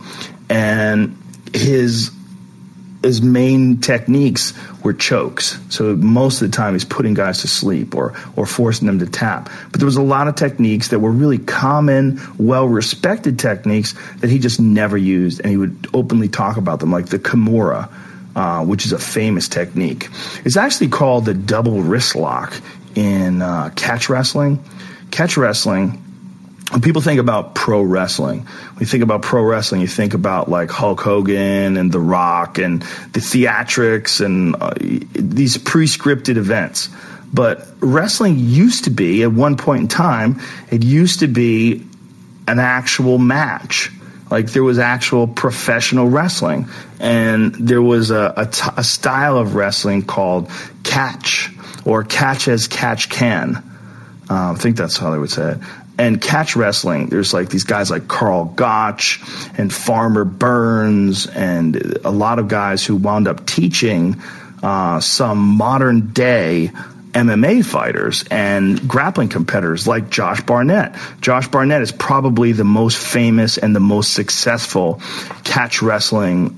And his his main techniques were chokes. So most of the time he's putting guys to sleep or or forcing them to tap. But there was a lot of techniques that were really common, well-respected techniques that he just never used, and he would openly talk about them, like the Kimura, uh, which is a famous technique. It's actually called the double wrist lock in uh, catch wrestling. Catch wrestling, when people think about pro wrestling, when you think about pro wrestling, you think about like Hulk Hogan and The Rock and the theatrics and uh, these pre-scripted events. But wrestling used to be, at one point in time, it used to be an actual match. Like, there was actual professional wrestling. And there was a, a, t- a style of wrestling called catch, or catch as catch can. Uh, I think that's how they would say it. And catch wrestling, there's like these guys like Carl Gotch and Farmer Burns and a lot of guys who wound up teaching uh, some modern day M M A fighters and grappling competitors like Josh Barnett. Josh Barnett is probably the most famous and the most successful catch wrestling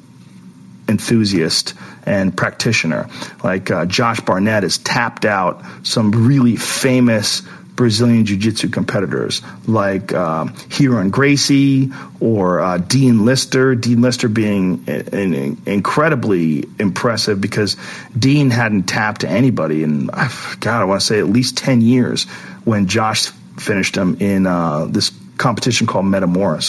enthusiast and practitioner. Like uh, Josh Barnett has tapped out some really famous Brazilian jiu-jitsu competitors like uh, Hiron Gracie or uh, Dean Lister. Dean Lister being an, an incredibly impressive because Dean hadn't tapped to anybody in, God, I want to say at least ten years when Josh finished him in uh, this competition called Metamoris.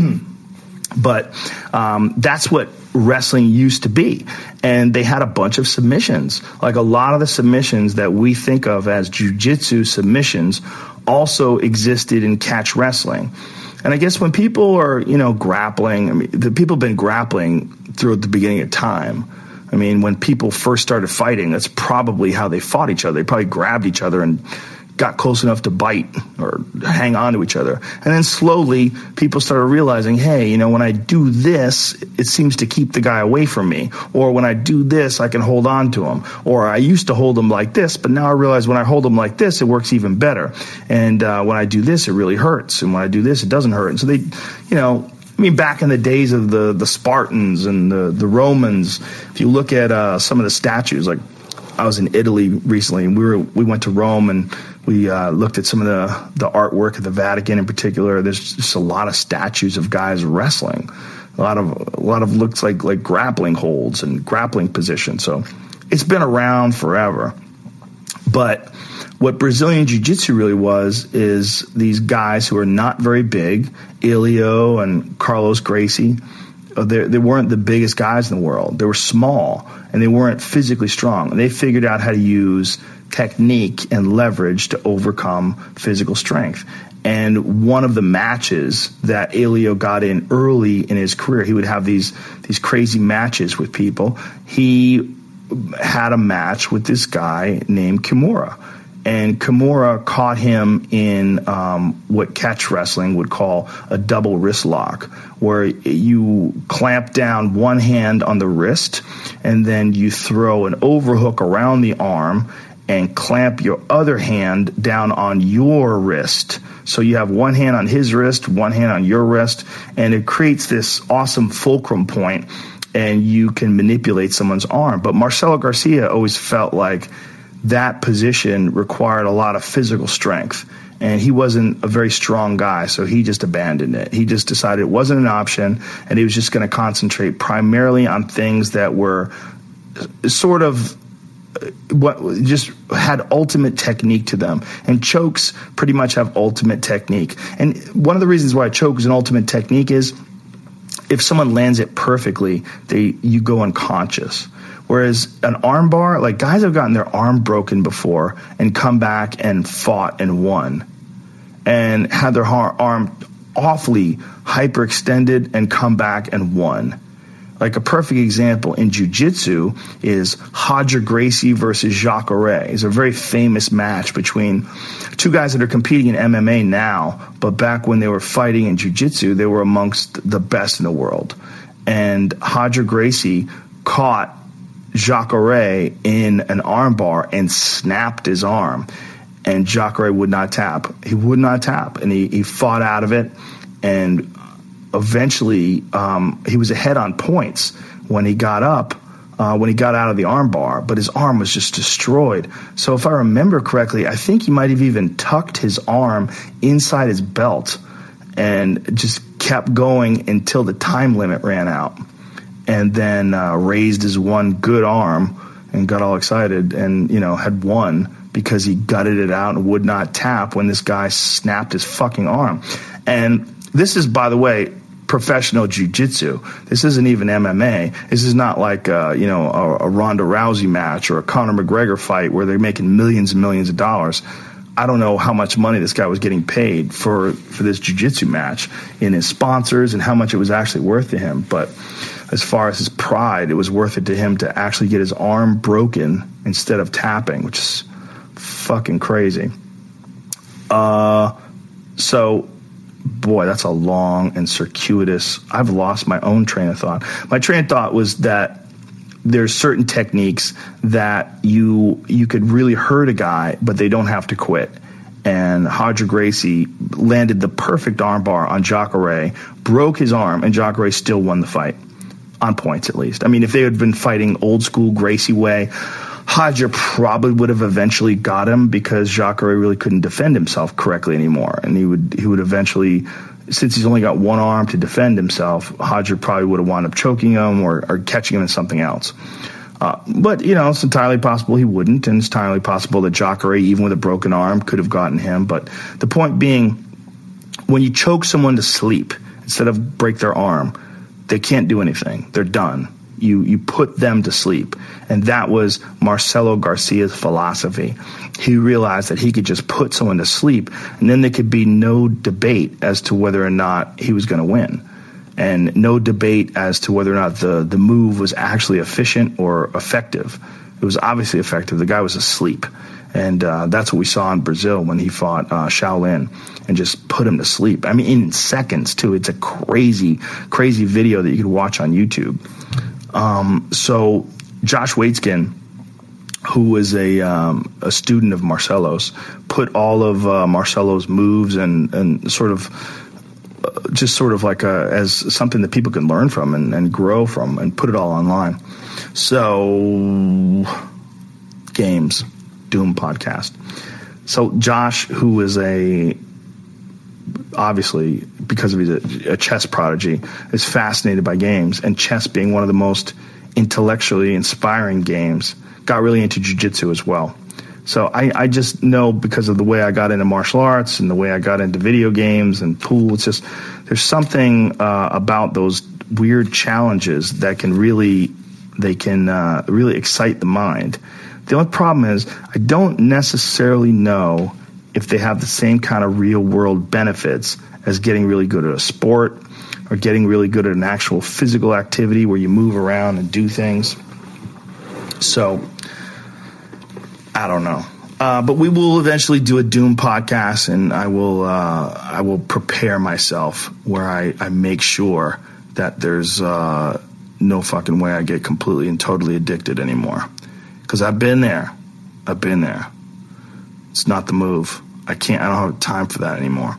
But um, that's what wrestling used to be. And they had a bunch of submissions. Like, a lot of the submissions that we think of as jiu-jitsu submissions also existed in catch wrestling. And I guess when people are, you know, grappling, I mean, the people have been grappling through the beginning of time. I mean, when people first started fighting, that's probably how they fought each other. They probably grabbed each other and got close enough to bite or hang on to each other. And then slowly people started realizing, hey, you know, when I do this, it seems to keep the guy away from me. Or when I do this, I can hold on to him. Or I used to hold him like this, but now I realize when I hold him like this, it works even better. And uh, when I do this, it really hurts. And when I do this, it doesn't hurt. And so they, you know, I mean, back in the days of the, the Spartans and the, the Romans, if you look at uh, some of the statues, like I was in Italy recently, and we were we went to Rome, and we uh, looked at some of the, the artwork of the Vatican in particular. There's just a lot of statues of guys wrestling. A lot of a lot of looks like like grappling holds and grappling positions. So it's been around forever. But what Brazilian Jiu-Jitsu really was is these guys who are not very big, Elio and Carlos Gracie. They, they weren't the biggest guys in the world. They were small, and they weren't physically strong. And they figured out how to use technique and leverage to overcome physical strength. And one of the matches that Elio got in early in his career, he would have these these crazy matches with people. He had a match with this guy named Kimura. And Kimura caught him in um, what catch wrestling would call a double wrist lock, where you clamp down one hand on the wrist, and then you throw an overhook around the arm and clamp your other hand down on your wrist. So you have one hand on his wrist, one hand on your wrist, and it creates this awesome fulcrum point, and you can manipulate someone's arm. But Marcelo Garcia always felt like that position required a lot of physical strength, and he wasn't a very strong guy, so he just abandoned it. He just decided it wasn't an option, and he was just going to concentrate primarily on things that were sort of what just had ultimate technique to them. And chokes pretty much have ultimate technique. And one of the reasons why choke is an ultimate technique is if someone lands it perfectly, they you go unconscious. Whereas an arm bar, like guys have gotten their arm broken before and come back and fought and won and had their arm awfully hyperextended and come back and won. Like a perfect example in jiu-jitsu is Roger Gracie versus Jacare. It's a very famous match between two guys that are competing in M M A now, but back when they were fighting in jiu-jitsu, they were amongst the best in the world. And Roger Gracie caught Jacare in an armbar and snapped his arm, and Jacare would not tap. He would not tap, and he, he fought out of it, and eventually um, he was ahead on points when he got up, uh, when he got out of the armbar, but his arm was just destroyed. So if I remember correctly, I think he might have even tucked his arm inside his belt and just kept going until the time limit ran out, and then uh, raised his one good arm and got all excited and, you know, had won because he gutted it out and would not tap when this guy snapped his fucking arm. And this is, by the way, professional jiu-jitsu. This isn't even M M A. This is not like, uh, you know, a, a Ronda Rousey match or a Conor McGregor fight where they're making millions and millions of dollars. I don't know how much money this guy was getting paid for, for this jiu-jitsu match in his sponsors and how much it was actually worth to him. But as far as his pride, it was worth it to him to actually get his arm broken instead of tapping, which is fucking crazy. Uh, so, boy, that's a long and circuitous. I've lost my own train of thought. My train of thought was that there's certain techniques that you you could really hurt a guy, but they don't have to quit. And Roger Gracie landed the perfect armbar on Jacare, broke his arm, and Jacare still won the fight. On points, at least. I mean, if they had been fighting old school Gracie way, Roger probably would have eventually got him because Jacare really couldn't defend himself correctly anymore. And he would he would eventually, since he's only got one arm to defend himself, Roger probably would have wound up choking him or, or catching him in something else. Uh, but, you know, it's entirely possible he wouldn't, and it's entirely possible that Jacare, even with a broken arm, could have gotten him. But the point being, when you choke someone to sleep instead of break their arm, they can't do anything. They're done. You you put them to sleep. And that was Marcelo Garcia's philosophy. He realized that he could just put someone to sleep, and then there could be no debate as to whether or not he was going to win. And no debate as to whether or not the, the move was actually efficient or effective. It was obviously effective. The guy was asleep. And uh, that's what we saw in Brazil when he fought uh, Shaolin and just put him to sleep. I mean, in seconds, too. It's a crazy, crazy video that you could watch on YouTube. Um, so Josh Waitzkin, who was a um, a student of Marcelo's, put all of uh, Marcelo's moves and, and sort of uh, just sort of like a, as something that people can learn from and, and grow from and put it all online. So, games, Doom podcast. So Josh, who is a, obviously, because of he's a, a chess prodigy, is fascinated by games, and chess being one of the most intellectually inspiring games, got really into jiu-jitsu as well. So I, I just know, because of the way I got into martial arts and the way I got into video games and pool, it's just, there's something uh, about those weird challenges that can really, they can uh, really excite the mind. The only problem is I don't necessarily know if they have the same kind of real world benefits as getting really good at a sport or getting really good at an actual physical activity where you move around and do things. So I don't know. Uh, but we will eventually do a Doom podcast, and I will uh, I will prepare myself where I, I make sure that there's uh, no fucking way I get completely and totally addicted anymore. Because I've been there. I've been there. It's not the move. I can't, I don't have time for that anymore.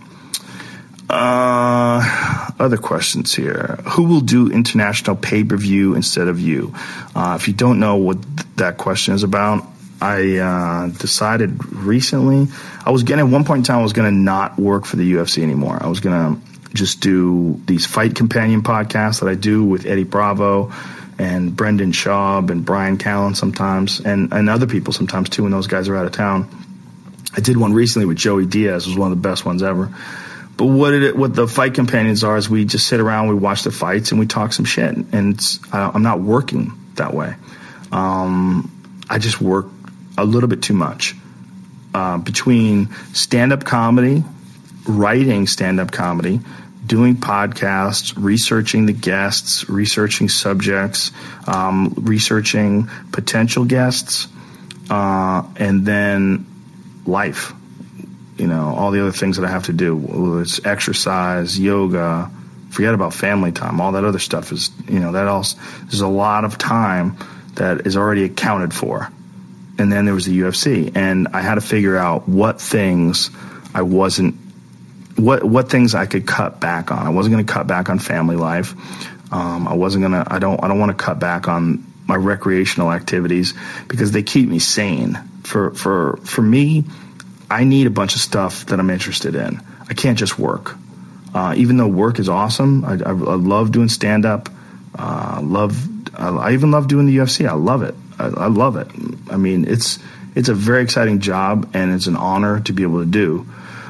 Uh, other questions here. Who will do international pay-per-view instead of you? Uh, if you don't know what th- that question is about, I uh, decided recently, I was going to, at one point in time, I was going to not work for the U F C anymore. I was going to just do these Fight Companion podcasts that I do with Eddie Bravo and Brendan Schaub and Brian Callen sometimes, and, and other people sometimes too when those guys are out of town. I did one recently with Joey Diaz. It was one of the best ones ever. But what it, what the Fight Companions are is we just sit around, we watch the fights, and we talk some shit. And it's, I, I'm not working that way. Um, I just work a little bit too much. Uh, between stand-up comedy, writing stand-up comedy, doing podcasts, researching the guests, researching subjects, um, researching potential guests, uh, and then life. You know, all the other things that I have to do, whether it's exercise, yoga, forget about family time, all that other stuff is, you know, that also, there's a lot of time that is already accounted for. And then there was the U F C, and I had to figure out what things I wasn't, what what things I could cut back on. I wasn't going to cut back on family life. Um, I wasn't going to. I don't. I don't want to cut back on my recreational activities because they keep me sane. For for for me, I need a bunch of stuff that I'm interested in. I can't just work. Uh, even though work is awesome, I, I, I love doing stand up. Uh, love. I, I even love doing the U F C. I love it. I, I love it. I mean, it's it's a very exciting job, and it's an honor to be able to do.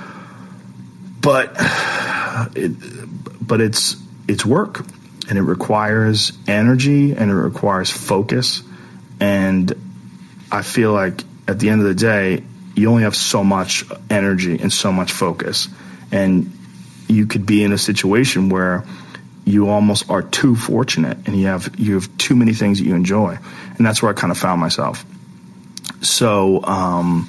But it, but it's it's work, and it requires energy, and it requires focus. And I feel like at the end of the day, you only have so much energy and so much focus, and you could be in a situation where you almost are too fortunate, and you have you have too many things that you enjoy, and that's where I kind of found myself. So, um,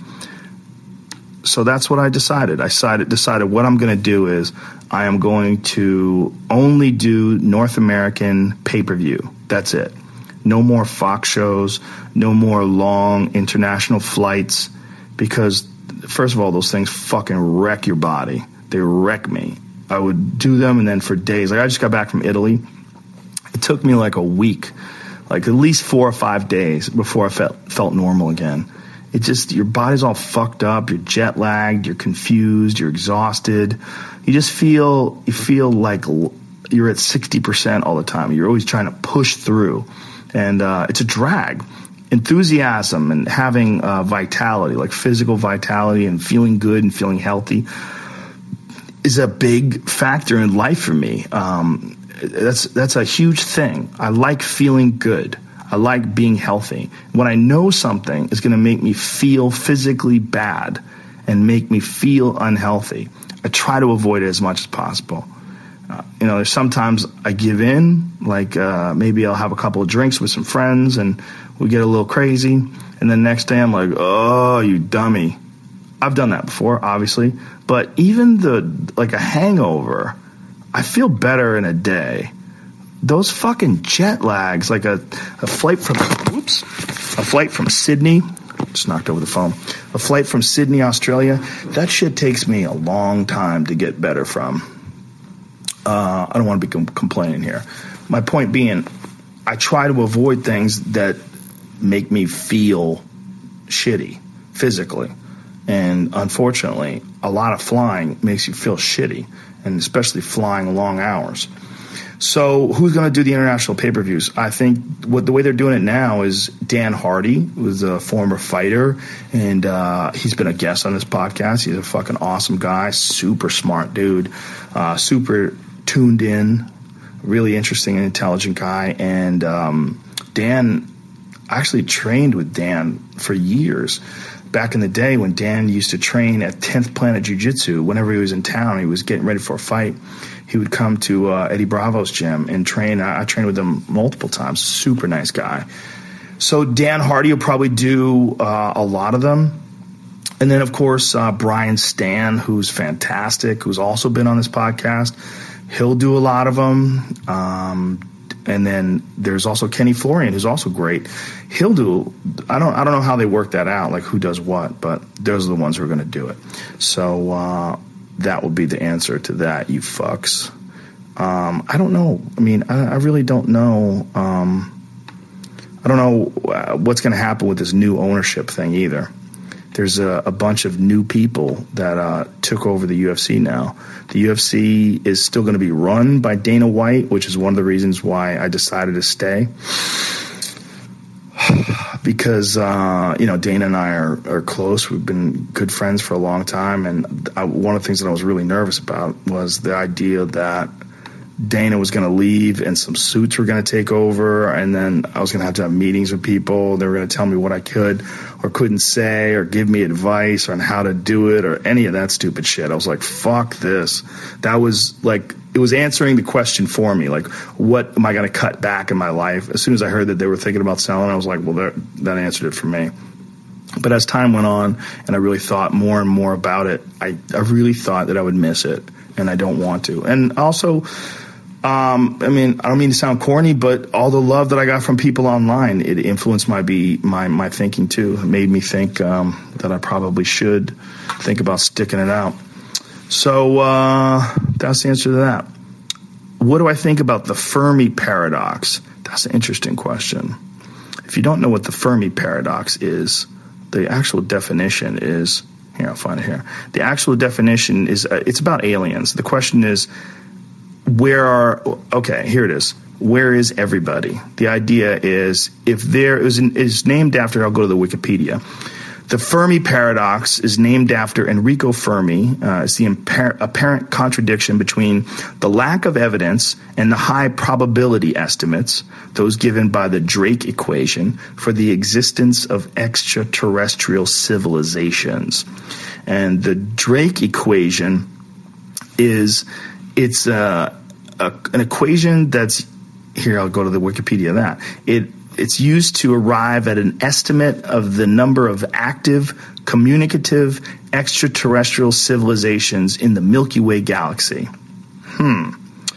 so that's what I decided. I decided decided what I'm going to do is I am going to only do North American pay-per-view. That's it. No more Fox shows. No more long international flights, because first of all, those things fucking wreck your body. They wreck me. I would do them, and then for days, like I just got back from Italy. It took me like a week, like at least four or five days before I felt felt normal again. It just, your body's all fucked up. You're jet lagged. You're confused. You're exhausted. You just feel you feel like you're at sixty percent all the time. You're always trying to push through, and uh, it's a drag. Enthusiasm and having uh, vitality, like physical vitality and feeling good and feeling healthy, is a big factor in life for me. Um, that's that's a huge thing. I like feeling good. I like being healthy. When I know something is going to make me feel physically bad and make me feel unhealthy, I try to avoid it as much as possible. Uh, you know, there's sometimes I give in, like uh, maybe I'll have a couple of drinks with some friends and we get a little crazy, and then next day I'm like, oh, you dummy. I've done that before, obviously, but even the like a hangover, I feel better in a day. Those fucking jet lags, like a, a flight from, whoops, a flight from Sydney, just knocked over the phone, a flight from Sydney, Australia, that shit takes me a long time to get better from. Uh, I don't want to be com- complaining here. My point being, I try to avoid things that make me feel shitty physically. And unfortunately, a lot of flying makes you feel shitty, and especially flying long hours. So who's going to do the international pay-per-views? I think what the way they're doing it now is Dan Hardy, who's a former fighter, and uh, he's been a guest on this podcast. He's a fucking awesome guy, super smart dude, uh, super tuned in, really interesting and intelligent guy. And um, Dan, I actually trained with Dan for years. Back in the day when Dan used to train at tenth Planet Jiu-Jitsu, whenever he was in town, he was getting ready for a fight, he would come to uh, Eddie Bravo's gym and train. I, I trained with him multiple times. Super nice guy. So Dan Hardy will probably do uh, a lot of them. And then, of course, uh, Brian Stan, who's fantastic, who's also been on this podcast. He'll do a lot of them. Um, and then there's also Kenny Florian, who's also great. He'll do. I don't. I don't know how they work that out, like who does what, but those are the ones who are going to do it. So uh, that will be the answer to that, you fucks. Um, I don't know. I mean, I, I really don't know. Um, I don't know uh, what's going to happen with this new ownership thing either. There's a, a bunch of new people that uh, took over the U F C now. The U F C is still going to be run by Dana White, which is one of the reasons why I decided to stay. Because, uh, you know, Dana and I are, are close. We've been good friends for a long time. And I, one of the things that I was really nervous about was the idea that Dana was going to leave and some suits were going to take over, and then I was going to have to have meetings with people. They were going to tell me what I could or couldn't say or give me advice on how to do it or any of that stupid shit. I was like, fuck this. That was like, it was answering the question for me. Like, what am I going to cut back in my life? As soon as I heard that they were thinking about selling, I was like, well, that, that answered it for me. But as time went on and I really thought more and more about it, I, I really thought that I would miss it, and I don't want to. And also, Um, I mean, I don't mean to sound corny, but all the love that I got from people online, it influenced my be my my thinking too. It made me think um, that I probably should think about sticking it out. So uh, that's the answer to that. What do I think about the Fermi paradox? That's an interesting question. If you don't know what the Fermi paradox is, the actual definition is here. I'll find it here. The actual definition is uh, it's about aliens. The question is, where are, okay, here it is. Where is everybody? The idea is, if there is, an, is named after, I'll go to the Wikipedia. The Fermi paradox is named after Enrico Fermi. Uh, it's the impar- apparent contradiction between the lack of evidence and the high probability estimates, those given by the Drake equation, for the existence of extraterrestrial civilizations. And the Drake equation is, it's uh, a, an equation that's, here I'll go to the Wikipedia of that. It It's used to arrive at an estimate of the number of active, communicative, extraterrestrial civilizations in the Milky Way galaxy. Hmm.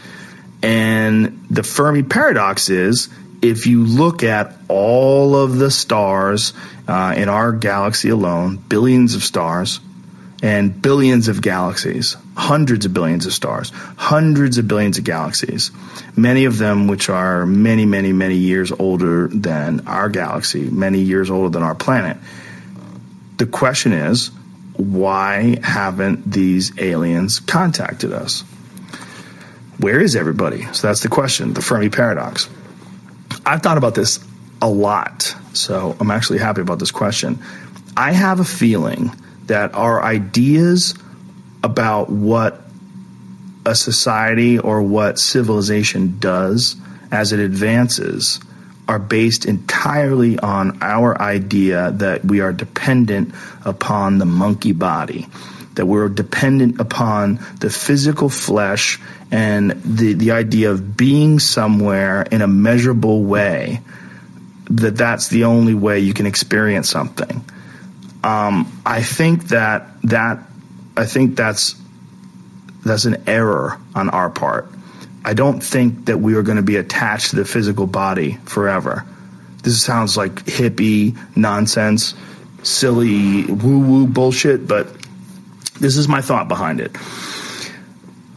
And the Fermi paradox is, if you look at all of the stars uh, in our galaxy alone, billions of stars, and billions of galaxies, hundreds of billions of stars, hundreds of billions of galaxies, many of them which are many, many, many years older than our galaxy, many years older than our planet. The question is, why haven't these aliens contacted us? Where is everybody? So that's the question, the Fermi paradox. I've thought about this a lot, so I'm actually happy about this question. I have a feeling that our ideas about what a society or what civilization does as it advances are based entirely on our idea that we are dependent upon the monkey body, that we're dependent upon the physical flesh and the, the idea of being somewhere in a measurable way, that that's the only way you can experience something. Um, I think that that I think that's that's an error on our part. I don't think that we are going to be attached to the physical body forever. This sounds like hippie nonsense, silly woo-woo bullshit, but this is my thought behind it.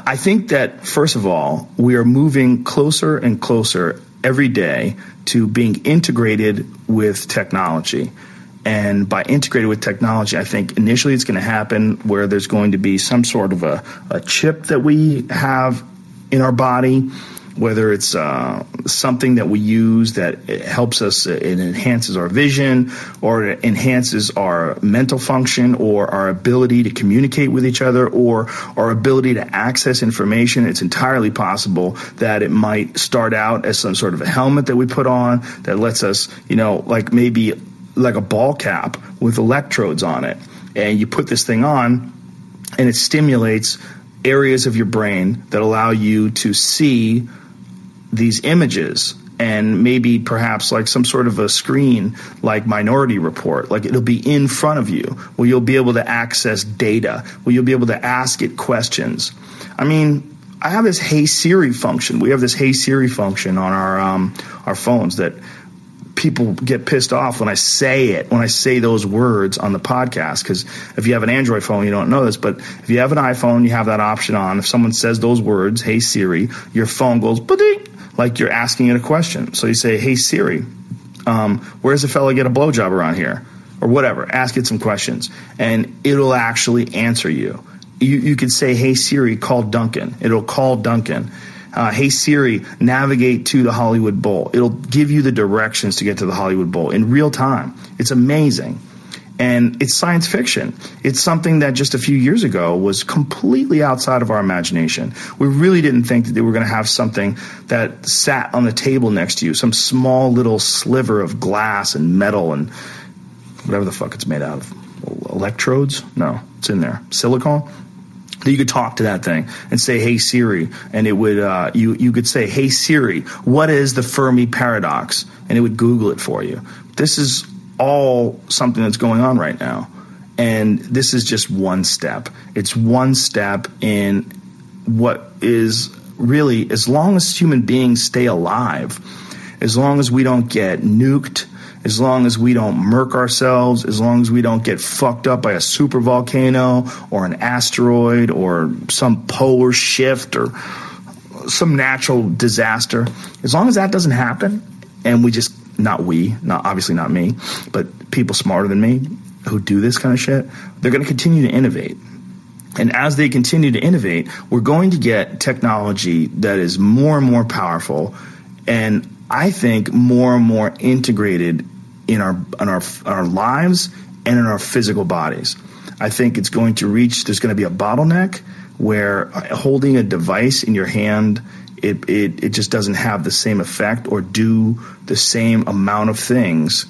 I think that, first of all, we are moving closer and closer every day to being integrated with technology. And by integrated with technology, I think initially it's going to happen where there's going to be some sort of a, a chip that we have in our body, whether it's uh, something that we use that it helps us, it enhances our vision, or it enhances our mental function, or our ability to communicate with each other, or our ability to access information. It's entirely possible that it might start out as some sort of a helmet that we put on that lets us, you know, like maybe like a ball cap with electrodes on it. And you put this thing on, and it stimulates areas of your brain that allow you to see these images, and maybe perhaps like some sort of a screen like Minority Report, like it'll be in front of you where you'll be able to access data, where you'll be able to ask it questions. I mean, I have this Hey Siri function. We have this Hey Siri function on our um, our phones that people get pissed off when I say it, when I say those words on the podcast, because if you have an Android phone, you don't know this, but if you have an iPhone, you have that option on. If someone says those words, Hey Siri, your phone goes, ba-ding, like you're asking it a question. So you say, Hey Siri, um, where's the fella get a blowjob around here? Or whatever, ask it some questions, and it'll actually answer you. You, you could say, Hey Siri, call Duncan. It'll call Duncan. Uh, hey Siri, navigate to the Hollywood Bowl. It'll give you the directions to get to the Hollywood Bowl in real time. It's amazing. And it's science fiction. It's something that just a few years ago was completely outside of our imagination. We really didn't think that they were going to have something that sat on the table next to you, some small little sliver of glass and metal and whatever the fuck it's made out of. Electrodes? No, it's in there. Silicone? That you could talk to that thing and say, Hey Siri, and it would, uh, you, you could say, Hey Siri, what is the Fermi paradox? And it would Google it for you. This is all something that's going on right now. And this is just one step. It's one step in what is really, as long as human beings stay alive, as long as we don't get nuked, as long as we don't murk ourselves, as long as we don't get fucked up by a super volcano or an asteroid or some polar shift or some natural disaster, as long as that doesn't happen, and we just, not we, not obviously not me, but people smarter than me who do this kind of shit, they're going to continue to innovate. And as they continue to innovate, we're going to get technology that is more and more powerful, and I think more and more integrated in our in our our lives and in our physical bodies. I think it's going to reach, there's going to be a bottleneck where holding a device in your hand, it, it, it just doesn't have the same effect or do the same amount of things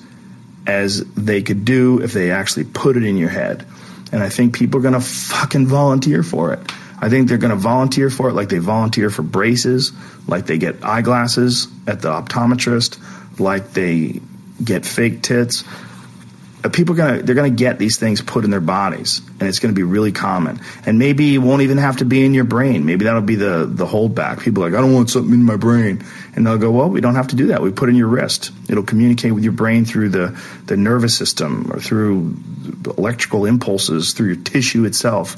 as they could do if they actually put it in your head. And I think people are going to fucking volunteer for it. I think they're going to volunteer for it like they volunteer for braces, like they get eyeglasses at the optometrist, like they get fake tits. People are gonna they're gonna get these things put in their bodies, and it's gonna be really common. And maybe it won't even have to be in your brain. Maybe that'll be the the holdback. People are like, I don't want something in my brain, and they'll go, well, we don't have to do that. We put it in your wrist. It'll communicate with your brain through the the nervous system or through electrical impulses through your tissue itself.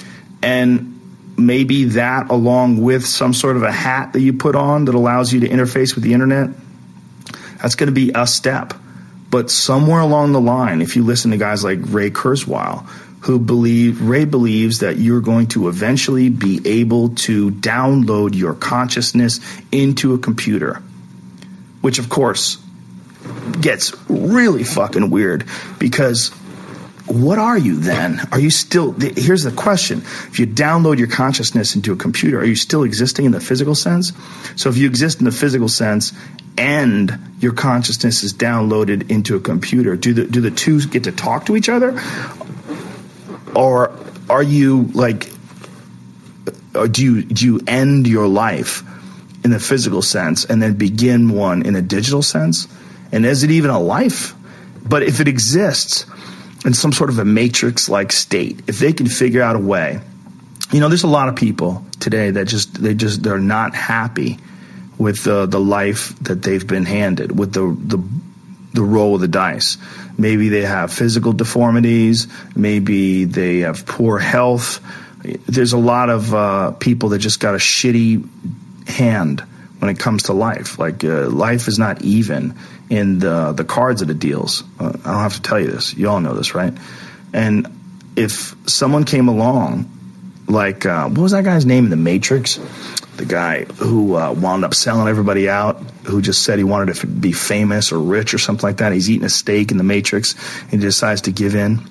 And maybe that, along with some sort of a hat that you put on that allows you to interface with the internet, that's going to be a step. But somewhere along the line, if you listen to guys like Ray Kurzweil, who believe, Ray believes that you're going to eventually be able to download your consciousness into a computer, which of course gets really fucking weird, because what are you then? Are you still, here's the question. If you download your consciousness into a computer, are you still existing in the physical sense? So if you exist in the physical sense and your consciousness is downloaded into a computer, do the, do the two get to talk to each other? Or are you like, or do you, do you end your life in the physical sense and then begin one in a digital sense? And is it even a life? But if it exists in some sort of a matrix-like state, if they can figure out a way, you know, there's a lot of people today that just they just they're not happy with the the life that they've been handed, with the the the roll of the dice. Maybe they have physical deformities, maybe they have poor health, There's a lot of uh, people that just got a shitty hand when it comes to life. Like uh, life is not even in the the cards that it deals. Uh, I don't have to tell you this. You all know this, right? And if someone came along, like uh, what was that guy's name in The Matrix? The guy who uh, wound up selling everybody out, who just said he wanted to be famous or rich or something like that. He's eating a steak in The Matrix and he decides to give in.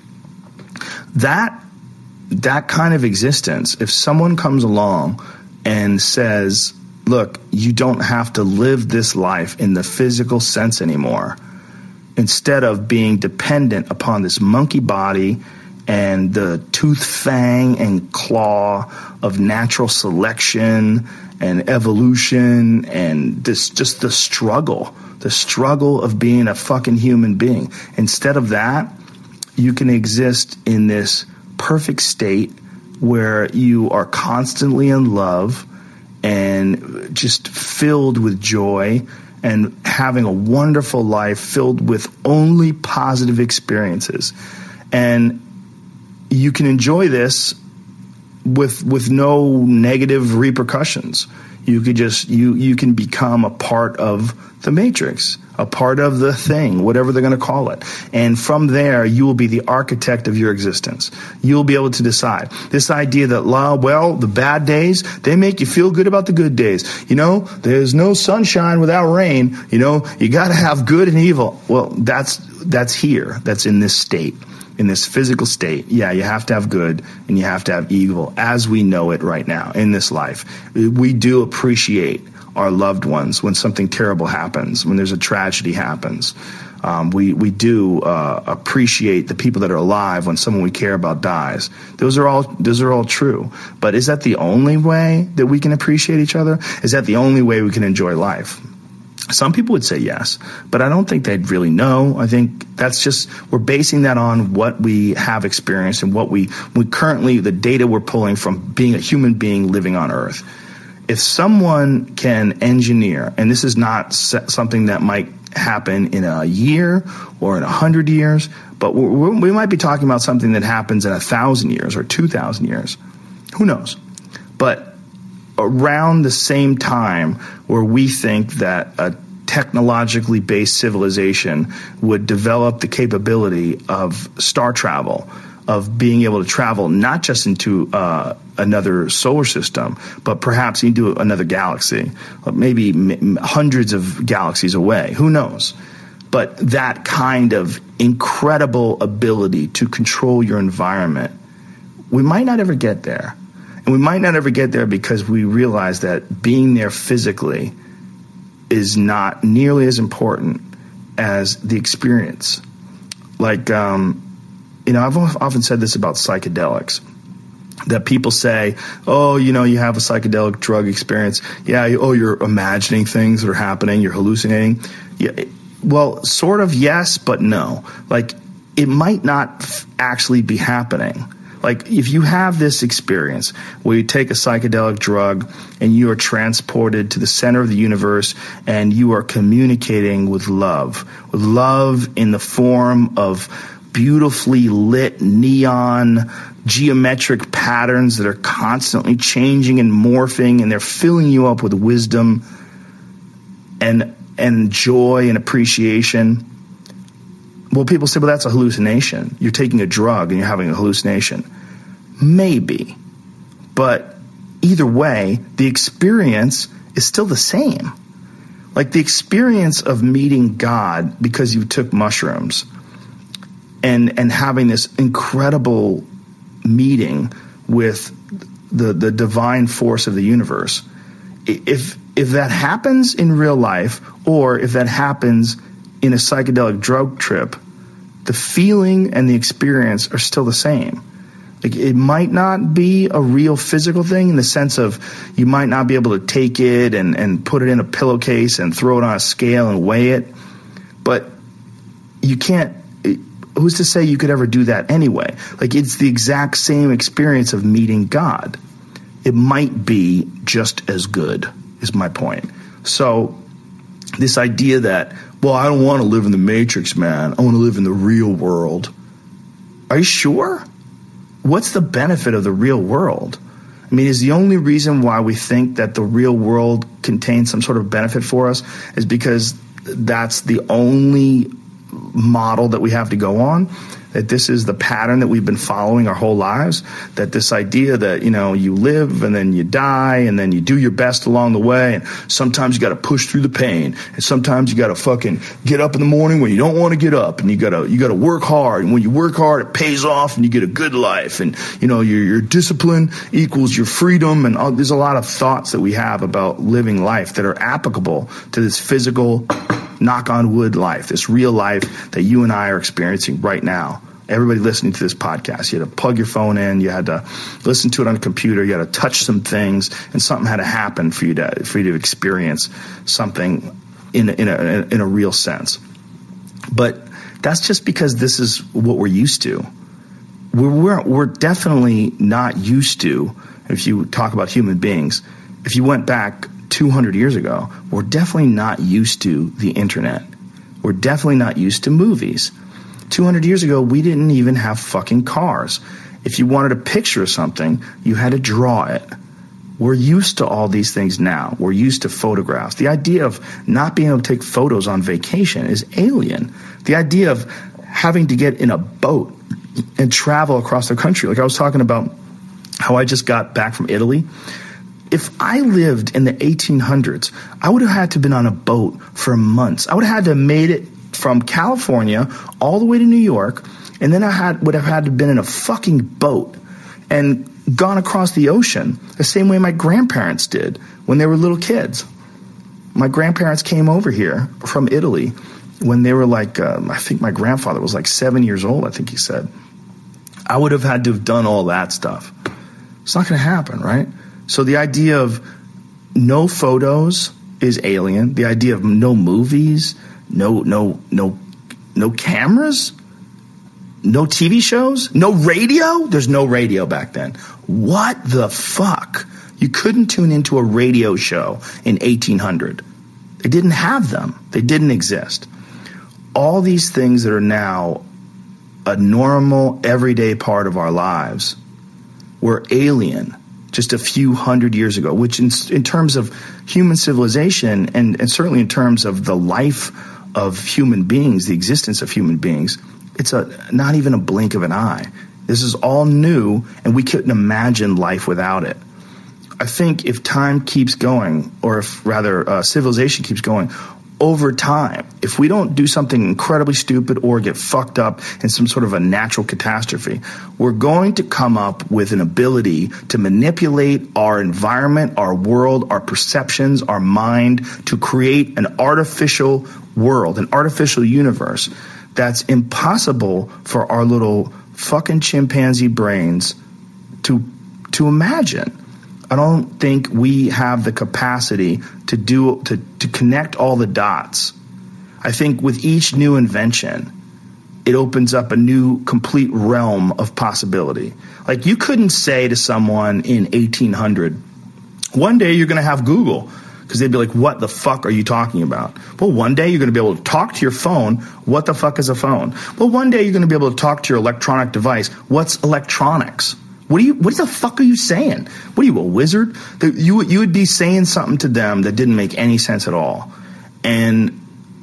That that kind of existence, if someone comes along and says, look, you don't have to live this life in the physical sense anymore, instead of being dependent upon this monkey body and the tooth, fang, and claw of natural selection and evolution and this just the struggle, the struggle of being a fucking human being. Instead of that, you can exist in this perfect state where you are constantly in love and just filled with joy and having a wonderful life filled with only positive experiences. And you can enjoy this with with no negative repercussions. You could just you you can become a part of the Matrix, a part of the thing, whatever they're going to call it. And from there, you will be the architect of your existence. You'll be able to decide. This idea that, well, the bad days, they make you feel good about the good days. You know, there's no sunshine without rain. You know, you got to have good and evil. Well, that's that's here. That's in this state. In this physical state, yeah, you have to have good and you have to have evil as we know it right now in this life. We do appreciate our loved ones when something terrible happens, when there's a tragedy happens. Um, we, we do uh, appreciate the people that are alive when someone we care about dies. Those are all those are all true. But is that the only way that we can appreciate each other? Is that the only way we can enjoy life? Some people would say yes, but I don't think they'd really know. I think that's just, we're basing that on what we have experienced and what we, we currently, the data we're pulling from being a human being living on Earth. If someone can engineer, and this is not something that might happen in a year or in a hundred years, but we're, we might be talking about something that happens in a thousand years or two thousand years. Who knows? But around the same time where we think that a technologically based civilization would develop the capability of star travel, of being able to travel not just into uh, another solar system, but perhaps into another galaxy, maybe m- hundreds of galaxies away. Who knows? But that kind of incredible ability to control your environment, we might not ever get there. And we might not ever get there because we realize that being there physically is not nearly as important as the experience. Like, um, you know, I've often said this about psychedelics, that people say, oh, you know, you have a psychedelic drug experience. Yeah, oh, you're imagining things that are happening. You're hallucinating. Yeah, well, sort of yes, but no. Like, it might not f- actually be happening. Like, if you have this experience where you take a psychedelic drug and you are transported to the center of the universe and you are communicating with love, with love in the form of beautifully lit neon geometric patterns that are constantly changing and morphing, and they're filling you up with wisdom and and joy and appreciation. Well, people say, well, that's a hallucination. You're taking a drug and you're having a hallucination. Maybe. But either way, the experience is still the same. Like the experience of meeting God because you took mushrooms and and having this incredible meeting with the, the divine force of the universe. If if that happens in real life, or if that happens in a psychedelic drug trip, the feeling and the experience are still the same. Like, it might not be a real physical thing in the sense of you might not be able to take it and, and put it in a pillowcase and throw it on a scale and weigh it. But you can't, who's to say you could ever do that anyway? Like, it's the exact same experience of meeting God. It might be just as good, is my point. So this idea that, well, I don't want to live in the Matrix, man. I want to live in the real world. Are you sure? what's the benefit of the real world? I mean, is the only reason why we think that the real world contains some sort of benefit for us is because that's the only model that we have to go on? That this is the pattern that we've been following our whole lives? That this idea that, you know, you live and then you die and then you do your best along the way, and sometimes you got to push through the pain, and sometimes you got to fucking get up in the morning when you don't want to get up, and you got to you got to work hard, and when you work hard it pays off and you get a good life, and you know your your discipline equals your freedom, and all, there's a lot of thoughts that we have about living life that are applicable to this physical, knock on wood life, this real life that you and I are experiencing right now. Everybody listening to this podcast, you had to plug your phone in, you had to listen to it on a computer, you had to touch some things, and something had to happen for you to for you to experience something in a, in a in a real sense. But that's just because this is what we're used to. We're we're, we're definitely not used to. If you talk about human beings, if you went back two hundred years ago, we're definitely not used to the internet. We're definitely not used to movies. two hundred years ago, we didn't even have fucking cars. If you wanted a picture of something, you had to draw it. We're used to all these things now. We're used to photographs. The idea of not being able to take photos on vacation is alien. The idea of having to get in a boat and travel across the country. Like I was talking about how I just got back from Italy. If I lived in the eighteen hundreds, I would have had to have been on a boat for months. I would have had to have made it from California all the way to New York, and then I had would have had to have been in a fucking boat and gone across the ocean the same way my grandparents did when they were little kids. My grandparents came over here from Italy when they were like, um, I think my grandfather was like seven years old, I think he said. I would have had to have done all that stuff. It's not going to happen, right? So the idea of no photos is alien. The idea of no movies, no no no no cameras, no T V shows, no radio. There's no radio back then. What the fuck? You couldn't tune into a radio show in eighteen hundred. They didn't have them. They didn't exist. All these things that are now a normal, everyday part of our lives were alien just a few hundred years ago, which in, in terms of human civilization and, and certainly in terms of the life of human beings, the existence of human beings, it's a not even a blink of an eye. This is all new, and we couldn't imagine life without it. I think if time keeps going, or if rather uh, civilization keeps going, over time, if we don't do something incredibly stupid or get fucked up in some sort of a natural catastrophe, we're going to come up with an ability to manipulate our environment, our world, our perceptions, our mind, to create an artificial world, an artificial universe that's impossible for our little fucking chimpanzee brains to to imagine. I don't think we have the capacity to do to, to connect all the dots. I think with each new invention, it opens up a new complete realm of possibility. Like you couldn't say to someone in eighteen hundred, one day you're going to have Google, because they'd be like, what the fuck are you talking about? Well, one day you're going to be able to talk to your phone. What the fuck is a phone? Well, one day you're going to be able to talk to your electronic device. What's electronics? What do you? What the fuck are you saying? What are you, a wizard? You you would be saying something to them that didn't make any sense at all, and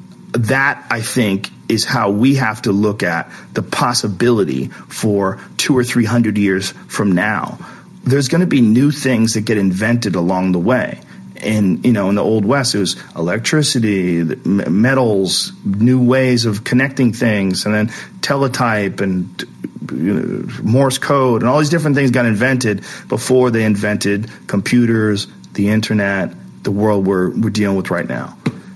that I think is how we have to look at the possibility for two or three hundred years from now. There's going to be new things that get invented along the way. And, you know, in the Old West, it was electricity, metals, new ways of connecting things, and then teletype and you know, Morse code and all these different things got invented before they invented computers, the internet, the world we're, we're dealing with right now.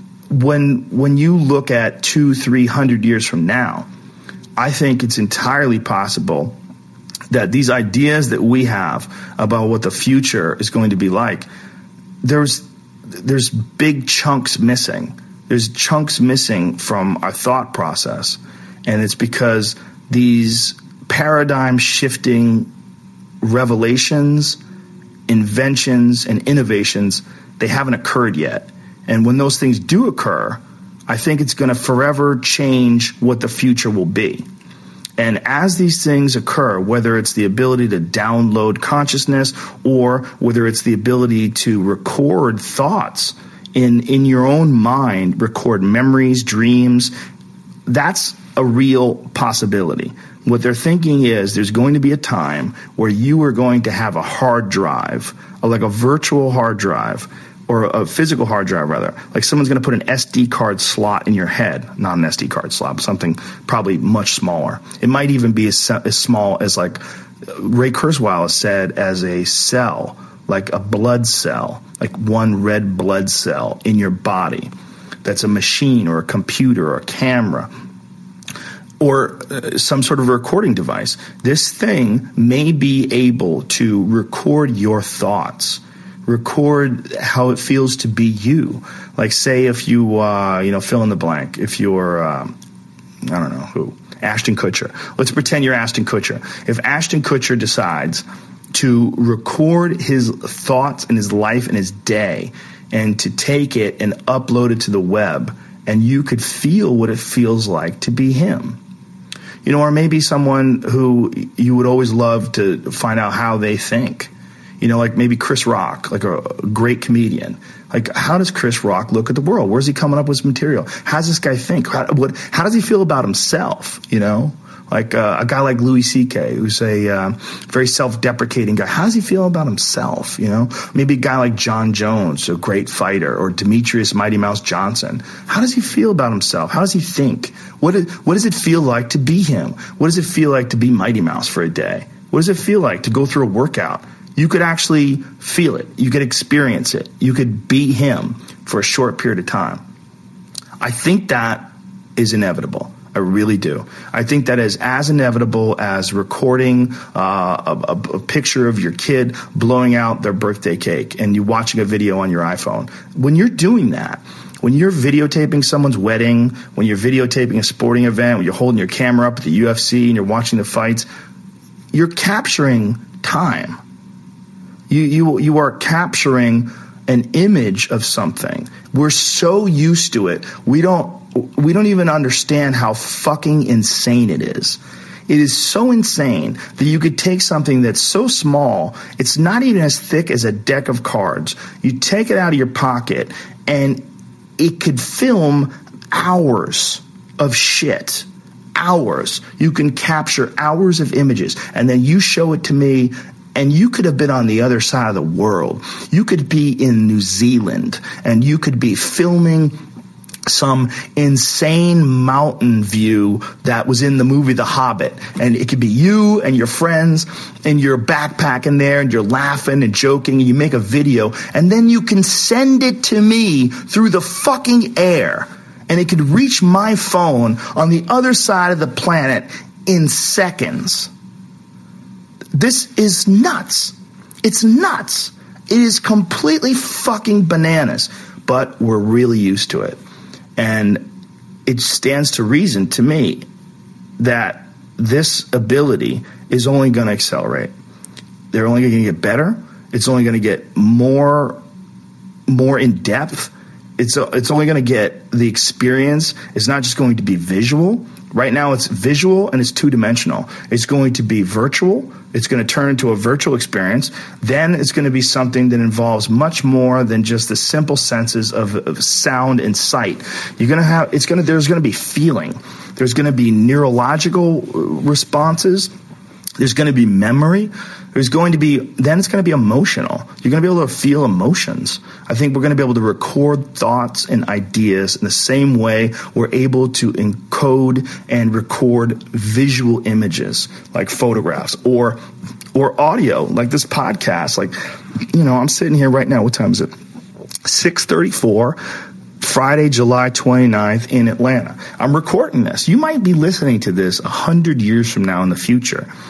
When when you look at two, three hundred years from now, I think it's entirely possible that these ideas that we have about what the future is going to be like, there's there's big chunks missing. There's chunks missing from our thought process. And it's because these paradigm shifting revelations, inventions, and innovations, they haven't occurred yet. And when those things do occur, I think it's going to forever change what the future will be. And as these things occur, whether it's the ability to download consciousness or whether it's the ability to record thoughts in, in your own mind, record memories, dreams, that's a real possibility. What they're thinking is there's going to be a time where you are going to have a hard drive, like a virtual hard drive, or a physical hard drive, rather. Like someone's going to put an S D card slot in your head. Not an S D card slot, but something probably much smaller. It might even be as, as small as, like Ray Kurzweil has said, as a cell, like a blood cell, like one red blood cell in your body. That's a machine or a computer or a camera or uh, some sort of recording device. This thing may be able to record your thoughts, record how it feels to be you. Like, say if you, uh, you know, fill in the blank. If you're, um, I don't know who, Ashton Kutcher. Let's pretend you're Ashton Kutcher. If Ashton Kutcher decides to record his thoughts and his life and his day and to take it and upload it to the web, and you could feel what it feels like to be him. You know, or maybe someone who you would always love to find out how they think. You know, like maybe Chris Rock, like a great comedian. Like, how does Chris Rock look at the world? Where's he coming up with his material? How does this guy think? How, what, how does he feel about himself, you know? Like uh, a guy like Louis C K, who's a uh, very self-deprecating guy. How does he feel about himself, you know? Maybe a guy like John Jones, a great fighter, or Demetrius Mighty Mouse Johnson. How does he feel about himself? How does he think? What, is, what does it feel like to be him? What does it feel like to be Mighty Mouse for a day? What does it feel like to go through a workout? You could actually feel it. You could experience it. You could be him for a short period of time. I think that is inevitable. I really do. I think that is as inevitable as recording uh, a, a, a picture of your kid blowing out their birthday cake and you watching a video on your iPhone. When you're doing that, when you're videotaping someone's wedding, when you're videotaping a sporting event, when you're holding your camera up at the U F C and you're watching the fights, you're capturing time. You you you are capturing an image of something. We're so used to it. We don't we don't even understand how fucking insane it is. It is so insane that you could take something that's so small, it's not even as thick as a deck of cards. You take it out of your pocket and it could film hours of shit. Hours. You can capture hours of images and then you show it to me. And you could have been on the other side of the world. You could be in New Zealand and you could be filming some insane mountain view that was in the movie The Hobbit. And it could be you and your friends and you're backpacking there and you're laughing and joking and you make a video and then you can send it to me through the fucking air. And it could reach my phone on the other side of the planet in seconds. This is nuts. It's nuts. It is completely fucking bananas, but we're really used to it. And it stands to reason to me that this ability is only going to accelerate. They're only going to get better. It's only going to get more, more in depth. It's, it's only going to get the experience. It's not just going to be visual. Right now it's visual and it's two-dimensional. It's going to be virtual. It's going to turn into a virtual experience. Then it's going to be something that involves much more than just the simple senses of, of sound and sight. You're going to have, it's going to, there's going to be feeling. There's going to be neurological responses. There's going to be memory. There's going to be, then it's going to be emotional. You're going to be able to feel emotions. I think we're going to be able to record thoughts and ideas in the same way we're able to encode and record visual images like photographs or, or audio like this podcast. Like, you know, I'm sitting here right now. What time is it? six thirty-four. Friday, July twenty-ninth in Atlanta. I'm recording this. You might be listening to this a hundred years from now in the future.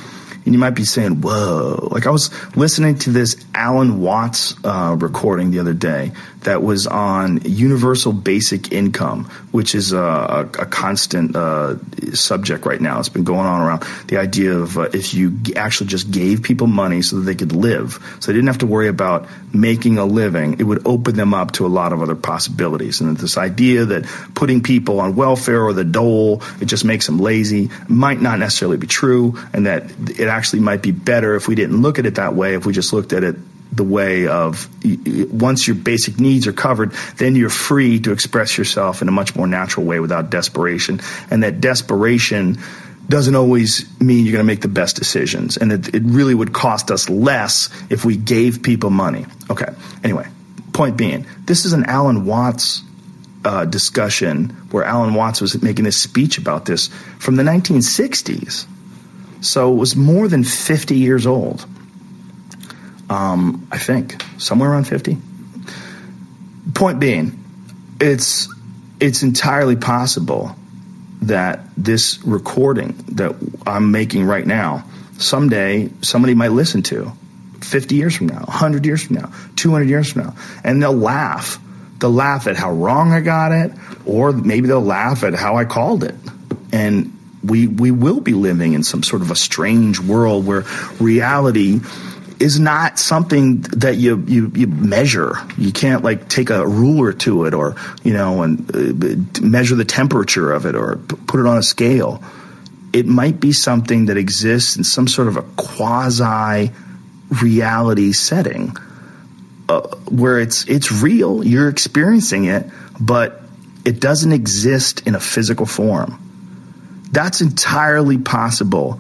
And you might be saying, whoa. Like I was listening to this Alan Watts uh, recording the other day that was on universal basic income, which is a, a, a constant uh, subject right now. It's been going on around the idea of uh, if you actually just gave people money so that they could live, so they didn't have to worry about making a living, it would open them up to a lot of other possibilities. And this idea that putting people on welfare or the dole, it just makes them lazy, might not necessarily be true, and that it actually might be better if we didn't look at it that way, if we just looked at it the way of once your basic needs are covered, then you're free to express yourself in a much more natural way without desperation. And that desperation doesn't always mean you're going to make the best decisions. And it, it really would cost us less if we gave people money. Okay. Anyway, point being, this is an Alan Watts uh, discussion where Alan Watts was making this speech about this from the nineteen sixties. So it was more than fifty years old. Um, I think somewhere around fifty. Point being, it's it's entirely possible that this recording that I'm making right now, someday somebody might listen to fifty years from now, one hundred years from now, two hundred years from now, and they'll laugh. They'll laugh at how wrong I got it, or maybe they'll laugh at how I called it. And we we will be living in some sort of a strange world where reality is not something that you, you, you measure. You can't like take a ruler to it or, you know, and uh, measure the temperature of it or p- put it on a scale. It might be something that exists in some sort of a quasi reality setting uh, where it's, it's real. You're experiencing it, but it doesn't exist in a physical form. That's entirely possible.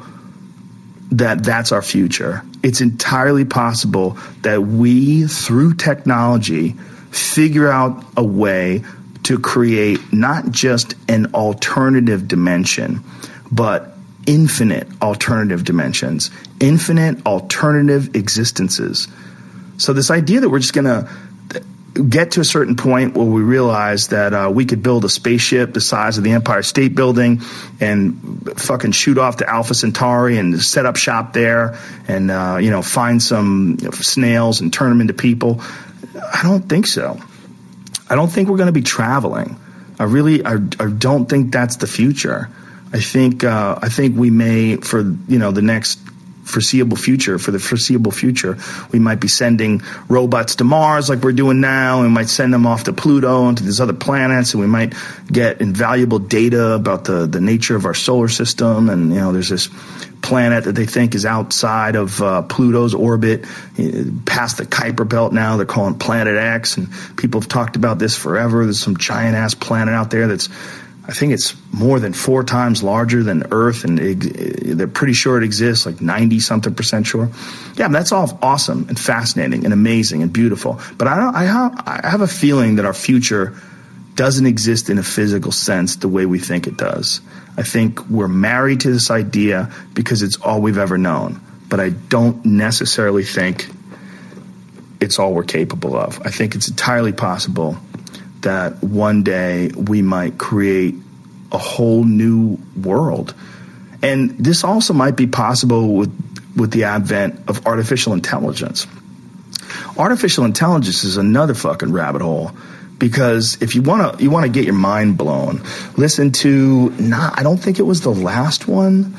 That that's our future. It's entirely possible that we, through technology, figure out a way to create not just an alternative dimension, but infinite alternative dimensions, infinite alternative existences. So this idea that we're just going to get to a certain point where we realize that uh, we could build a spaceship the size of the Empire State Building and fucking shoot off to Alpha Centauri and set up shop there and, uh, you know, find some you know, snails and turn them into people. I don't think so. I don't think we're going to be traveling. I really, I, I don't think that's the future. I think, uh, I think we may, for, you know, the next foreseeable future, for the foreseeable future, we might be sending robots to Mars like we're doing now, and we might send them off to Pluto and to these other planets, and we might get invaluable data about the, the nature of our solar system. And, you know, there's this planet that they think is outside of uh, Pluto's orbit, past the Kuiper Belt now. They're calling Planet X, and people have talked about this forever. There's some giant-ass planet out there that's I think it's more than four times larger than Earth, and it, they're pretty sure it exists, like ninety-something percent sure. Yeah, that's all awesome and fascinating and amazing and beautiful. But I, don't, I, have, I have a feeling that our future doesn't exist in a physical sense the way we think it does. I think we're married to this idea because it's all we've ever known. But I don't necessarily think it's all we're capable of. I think it's entirely possible that one day we might create a whole new world. And this also might be possible with, with the advent of artificial intelligence. Artificial intelligence is another fucking rabbit hole, because if you want to you want to get your mind blown, listen to, not, I don't think it was the last one.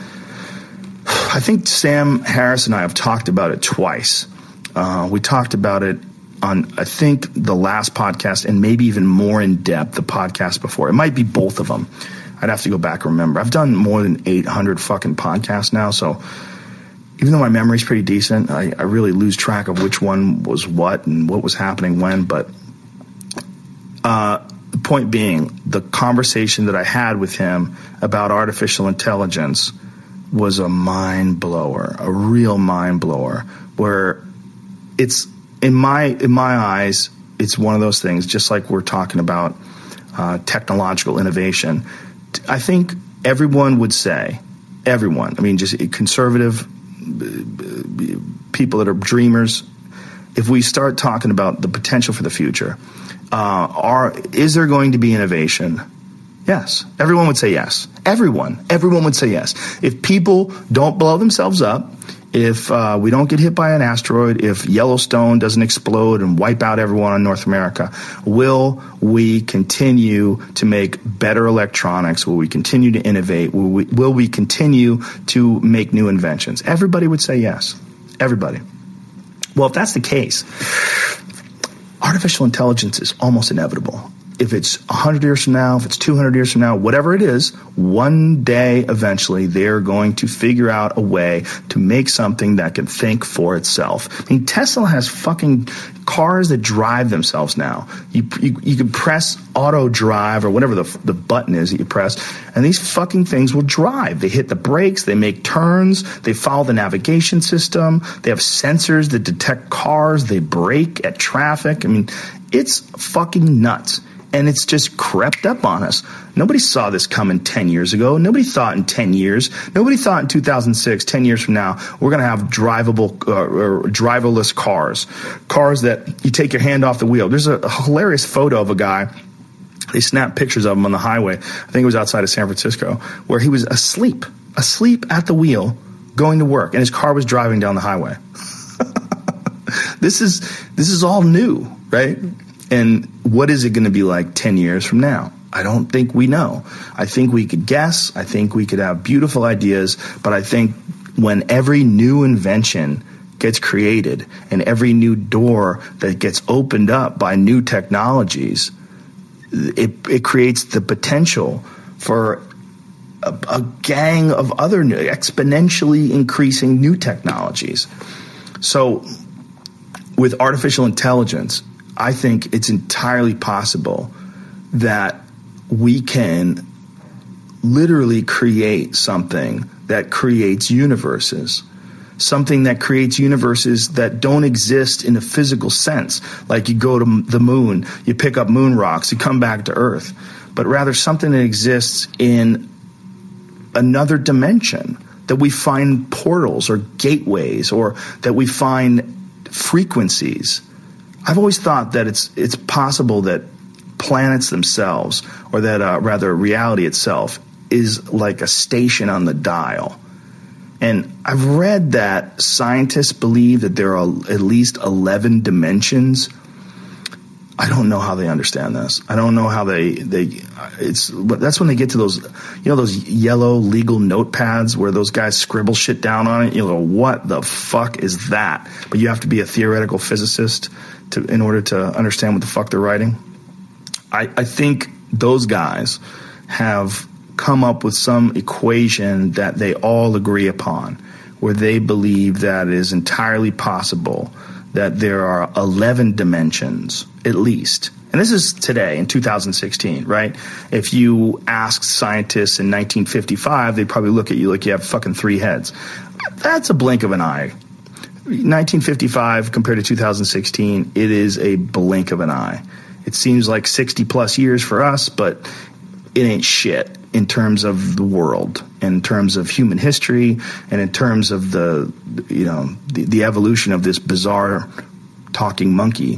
I think Sam Harris and I have talked about it twice. Uh, we talked about it on, I think, the last podcast, and maybe even more in depth the podcast before. It might be both of them. I'd have to go back and remember. I've done more than eight hundred fucking podcasts now, so even though my memory's pretty decent, I, I really lose track of which one was what and what was happening when. But uh, the point being, the conversation that I had with him about artificial intelligence was a mind blower, a real mind blower, where it's, in my in my eyes, it's one of those things, just like we're talking about uh, technological innovation. I think everyone would say, everyone, I mean, just conservative people that are dreamers, if we start talking about the potential for the future, uh, are is there going to be innovation? Yes. Everyone would say yes. Everyone. Everyone would say yes. If people don't blow themselves up, if uh, we don't get hit by an asteroid, if Yellowstone doesn't explode and wipe out everyone in North America, will we continue to make better electronics? Will we continue to innovate? Will we, will we continue to make new inventions? Everybody would say yes. Everybody. Well, if that's the case, artificial intelligence is almost inevitable. If it's one hundred years from now, if it's two hundred years from now, whatever it is, one day eventually they're going to figure out a way to make something that can think for itself. I mean, Tesla has fucking cars that drive themselves now. You you, you can press auto drive or whatever the the button is that you press, and these fucking things will drive. They hit the brakes, they make turns, they follow the navigation system, they have sensors that detect cars, they brake at traffic. I mean, it's fucking nuts. And it's just crept up on us. Nobody saw this coming ten years ago. Nobody thought in ten years. Nobody thought in two thousand six, ten years from now, we're going to have drivable uh, or driverless cars. Cars that you take your hand off the wheel. There's a, a hilarious photo of a guy. They snapped pictures of him on the highway. I think it was outside of San Francisco, where he was asleep, asleep at the wheel, going to work, and his car was driving down the highway. This is this is all new, right? And what is it going to be like ten years from now? I don't think we know. I think we could guess. I think we could have beautiful ideas. But I think when every new invention gets created and every new door that gets opened up by new technologies, it, it creates the potential for a, a gang of other new, exponentially increasing new technologies. So with artificial intelligence, I think it's entirely possible that we can literally create something that creates universes, something that creates universes that don't exist in a physical sense. Like you go to the moon, you pick up moon rocks, you come back to Earth, but rather something that exists in another dimension, that we find portals or gateways, or that we find frequencies. I've always thought that it's it's possible that planets themselves, or that uh, rather reality itself, is like a station on the dial. And I've read that scientists believe that there are at least eleven dimensions. I don't know how they understand this. I don't know how they they. It's that's when they get to those, you know, those yellow legal notepads where those guys scribble shit down on it. You go, what the fuck is that? But you have to be a theoretical physicist to in order to understand what the fuck they're writing. I, I think those guys have come up with some equation that they all agree upon, where they believe that it is entirely possible that there are eleven dimensions, at least. And this is today, in two thousand sixteen, right? If you ask scientists in nineteen fifty-five, they'd probably look at you like you have fucking three heads. That's a blink of an eye. nineteen fifty-five compared to two thousand sixteen, it is a blink of an eye. It seems like sixty plus years for us, but it ain't shit in terms of the world, in terms of human history, and in terms of the, you know, the, the evolution of this bizarre talking monkey.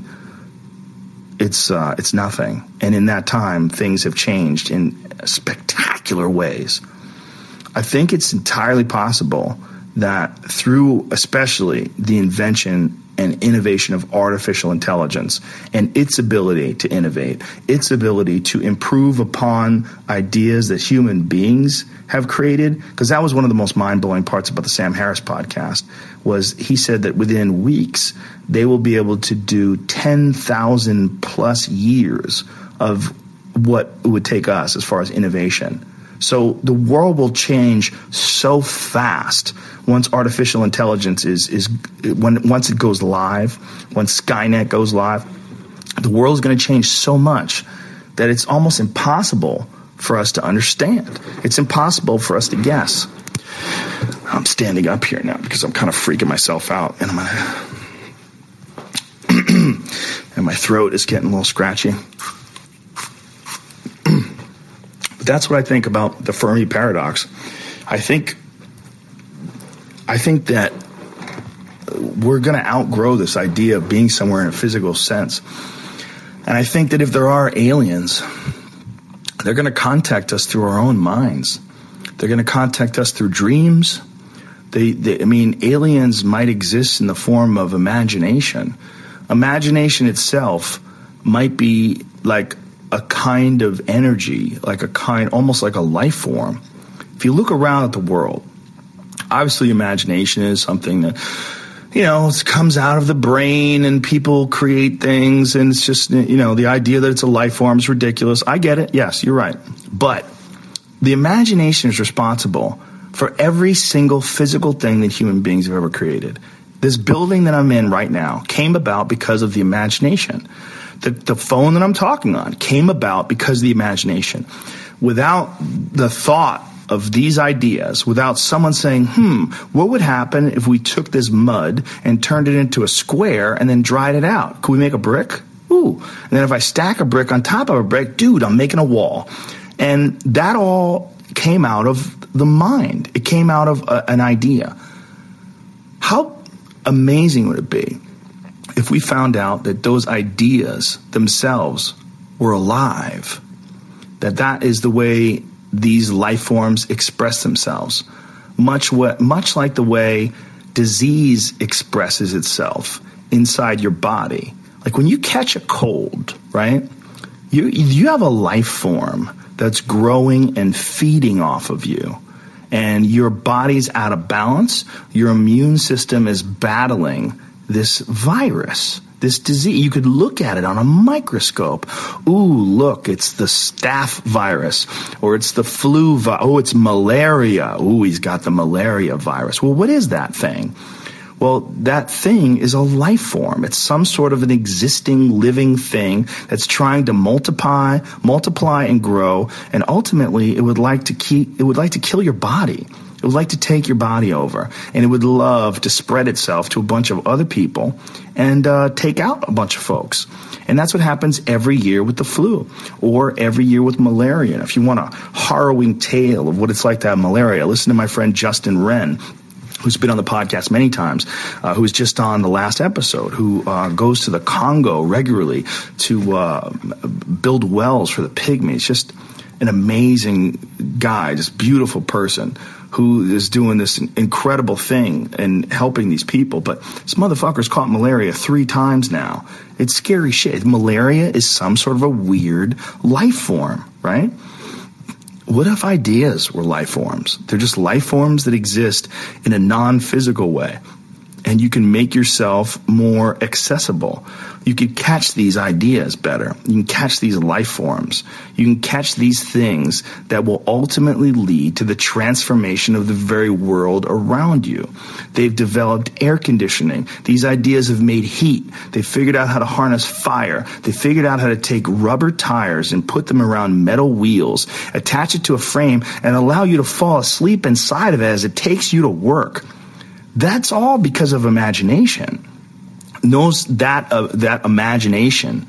It's uh, it's nothing. And in that time, things have changed in spectacular ways. I think it's entirely possible that through especially the invention and innovation of artificial intelligence and its ability to innovate, its ability to improve upon ideas that human beings have created, because that was one of the most mind-blowing parts about the Sam Harris podcast, was he said that within weeks they will be able to do ten thousand plus years of what it would take us as far as innovation. So the world will change so fast once artificial intelligence is is when once it goes live, once Skynet goes live, the world is going to change so much that it's almost impossible for us to understand. It's impossible for us to guess. I'm standing up here now because I'm kind of freaking myself out, and I'm gonna and my throat is getting a little scratchy. That's what I think about the Fermi paradox. I think, I think that we're going to outgrow this idea of being somewhere in a physical sense. And I think that if there are aliens, they're going to contact us through our own minds. They're going to contact us through dreams. They, they, I mean, aliens might exist in the form of imagination. Imagination itself might be like a kind of energy, like a kind, almost like a life form. If you look around at the world, obviously imagination is something that, you know, it comes out of the brain and people create things, and it's just, you know, the idea that it's a life form is ridiculous. I get it. Yes, you're right. But the imagination is responsible for every single physical thing that human beings have ever created. This building that I'm in right now came about because of the imagination. The, the phone that I'm talking on came about because of the imagination. Without the thought of these ideas, without someone saying, hmm, what would happen if we took this mud and turned it into a square and then dried it out? Could we make a brick? Ooh. And then if I stack a brick on top of a brick, dude, I'm making a wall. And that all came out of the mind. It came out of a, an idea. How amazing would it be if we found out that those ideas themselves were alive? That that is the way these life forms express themselves. Much what, much like the way disease expresses itself inside your body. Like when you catch a cold, right? You you have a life form that's growing and feeding off of you. And your body's out of balance. Your immune system is battling this virus, this disease. You could look at it on a microscope. Ooh, look, it's the staph virus, or it's the flu virus. Oh, it's malaria. Ooh, he's got the malaria virus. Well, what is that thing? Well, that thing is a life form. It's some sort of an existing living thing that's trying to multiply, multiply and grow, and ultimately it would like to keep, it would like to kill your body. It would like to take your body over, and it would love to spread itself to a bunch of other people and uh, take out a bunch of folks. And that's what happens every year with the flu, or every year with malaria. And if you want a harrowing tale of what it's like to have malaria, listen to my friend Justin Wren, who's been on the podcast many times, uh, who was just on the last episode, who uh, goes to the Congo regularly to uh, build wells for the pygmies. Just an amazing guy, just beautiful person who is doing this incredible thing and helping these people. But this motherfucker's caught malaria three times now. It's scary shit. Malaria is some sort of a weird life form, right? What if ideas were life forms? They're just life forms that exist in a non-physical way. And you can make yourself more accessible. You can catch these ideas better. You can catch these life forms. You can catch these things that will ultimately lead to the transformation of the very world around you. They've developed air conditioning. These ideas have made heat. They figured out how to harness fire. They figured out how to take rubber tires and put them around metal wheels, attach it to a frame, and allow you to fall asleep inside of it as it takes you to work. That's all because of imagination. Knows that uh, that imagination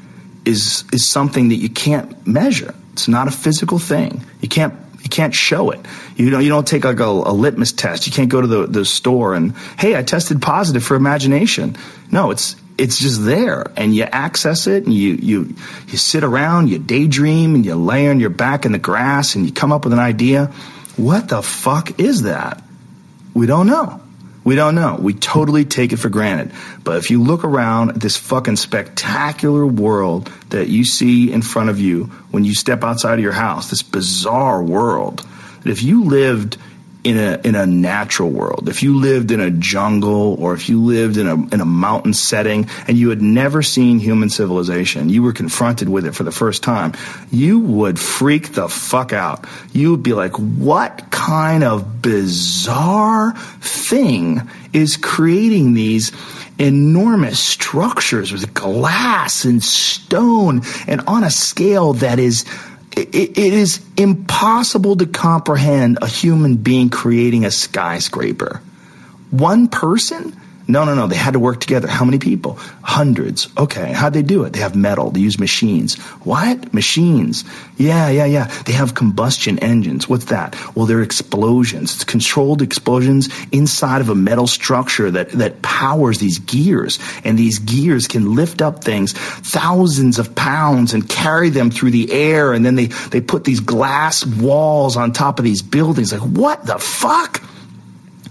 is is something that you can't measure. It's not a physical thing. You can't you can't show it. You know, you don't take like a, a litmus test. You can't go to the, the store and, hey, I tested positive for imagination. No, it's it's just there, and you access it, and you you you sit around, you daydream, and you lay on your back in the grass, and you come up with an idea. What the fuck is that? We don't know. We don't know. We totally take it for granted. But if you look around at this fucking spectacular world that you see in front of you when you step outside of your house, this bizarre world, that if you lived in a in a natural world, if you lived in a jungle, or if you lived in a in a mountain setting and you had never seen human civilization, you were confronted with it for the first time, you would freak the fuck out. You would be like, what kind of bizarre thing is creating these enormous structures with glass and stone and on a scale that is It, it is impossible to comprehend a human being creating a skyscraper. One person? No, no, no. They had to work together. How many people? Hundreds. Okay. How'd they do it? They have metal. They use machines. What? Machines. Yeah, yeah, yeah. They have combustion engines. What's that? Well, they're explosions. It's controlled explosions inside of a metal structure that, that powers these gears. And these gears can lift up things thousands of pounds and carry them through the air. And then they, they put these glass walls on top of these buildings. Like, what the fuck?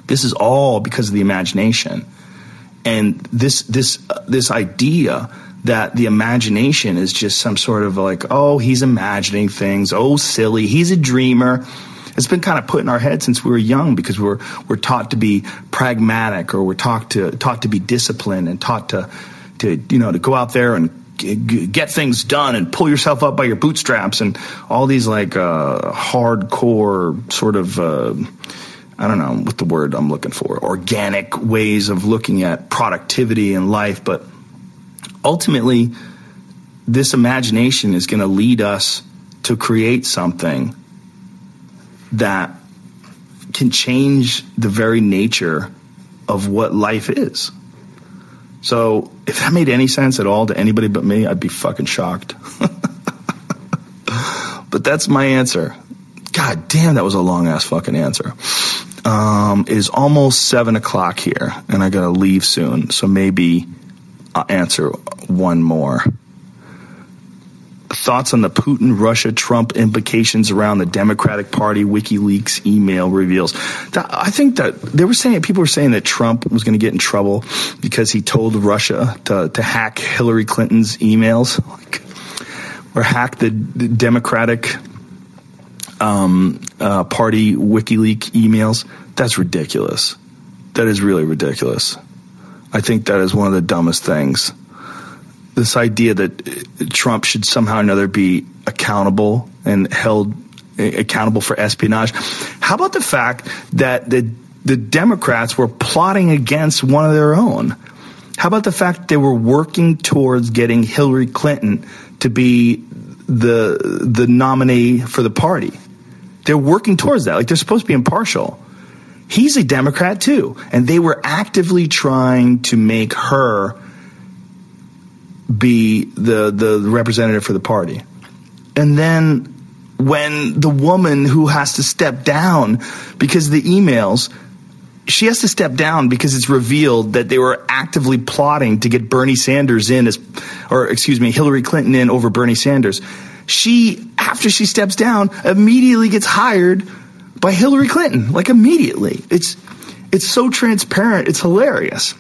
This is all because of the imagination. And this this uh, this idea that the imagination is just some sort of like, oh, he's imagining things, oh, silly, he's a dreamer. It's been kind of put in our head since we were young because we're we're taught to be pragmatic, or we're taught to taught to be disciplined and taught to to you know to go out there and g- get things done and pull yourself up by your bootstraps and all these like uh, hardcore sort of uh, I don't know what the word I'm looking for, organic ways of looking at productivity in life. But ultimately, this imagination is going to lead us to create something that can change the very nature of what life is. So if that made any sense at all to anybody but me, I'd be fucking shocked. But that's my answer. God damn, that was a long ass fucking answer. Um, it is almost seven o'clock here, and I gotta leave soon. So maybe I'll answer one more. Thoughts on the Putin, Russia, Trump implications around the Democratic Party, WikiLeaks email reveals. That, I think that they were saying, people were saying that Trump was going to get in trouble because he told Russia to, to hack Hillary Clinton's emails, like, or hack the, the Democratic um, uh, Party WikiLeaks emails. That's ridiculous. That is really ridiculous. I think that is one of the dumbest things. This idea that Trump should somehow or another be accountable and held accountable for espionage. How about the fact that the the Democrats were plotting against one of their own? How about the fact that they were working towards getting Hillary Clinton to be the the nominee for the party? They're working towards that. Like, they're supposed to be impartial. He's a Democrat too, and they were actively trying to make her be the the representative for the party. And then when the woman who has to step down because of the emails, she has to step down because it's revealed that they were actively plotting to get Bernie Sanders in as, or excuse me, Hillary Clinton in over Bernie Sanders. She, after she steps down, immediately gets hired by Hillary Clinton, like immediately. It's it's so transparent. It's hilarious.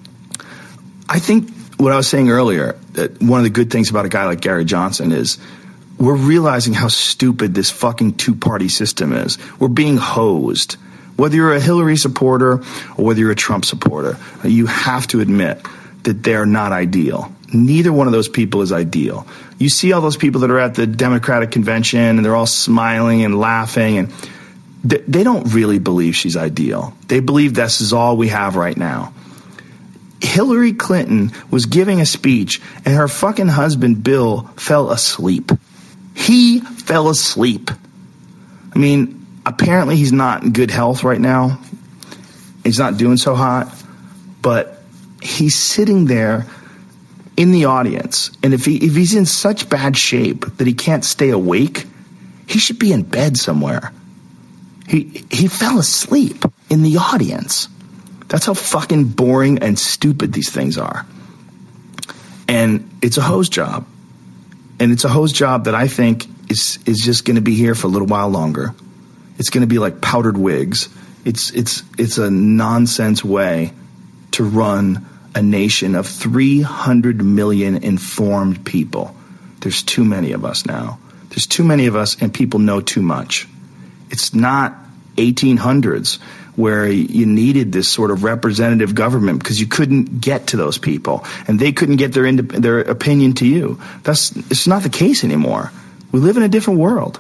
I think what I was saying earlier, that one of the good things about a guy like Gary Johnson is we're realizing how stupid this fucking two-party system is. We're being hosed. Whether you're a Hillary supporter or whether you're a Trump supporter, you have to admit that they're not ideal. Neither one of those people is ideal. You see all those people that are at the Democratic convention and they're all smiling and laughing, and they, they don't really believe she's ideal. They believe this is all we have right now. Hillary Clinton was giving a speech and her fucking husband, Bill, fell asleep. He fell asleep. I mean, apparently he's not in good health right now. He's not doing so hot, but he's sitting there in the audience. And if he if he's in such bad shape that he can't stay awake, he should be in bed somewhere. He he fell asleep in the audience. That's how fucking boring and stupid these things are. And it's a hose job. And it's a hose job that I think is is just going to be here for a little while longer. It's going to be like powdered wigs. It's it's it's a nonsense way to run a nation of three hundred million informed people. There's too many of us now. There's too many of us, and people know too much. It's not eighteen hundreds where you needed this sort of representative government because you couldn't get to those people and they couldn't get their ind- their opinion to you. That's it's not the case anymore. We live in a different world.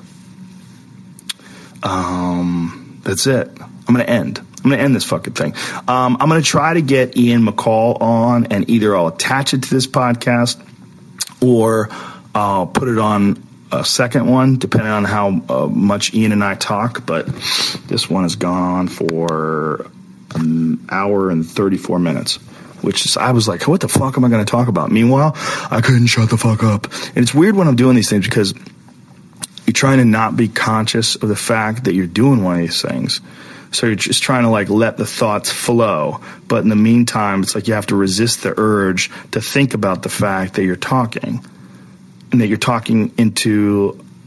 Um, that's it. I'm going to end. I'm going to end this fucking thing. Um, I'm going to try to get Ian McCall on, and either I'll attach it to this podcast or I'll put it on a second one, depending on how uh, much Ian and I talk. But this one has gone on for an hour and thirty-four minutes, which is, I was like, what the fuck am I going to talk about? Meanwhile, I couldn't shut the fuck up. And it's weird when I'm doing these things because you're trying to not be conscious of the fact that you're doing one of these things. So you're just trying to like let the thoughts flow. But in the meantime, it's like you have to resist the urge to think about the fact that you're talking. And that you're talking into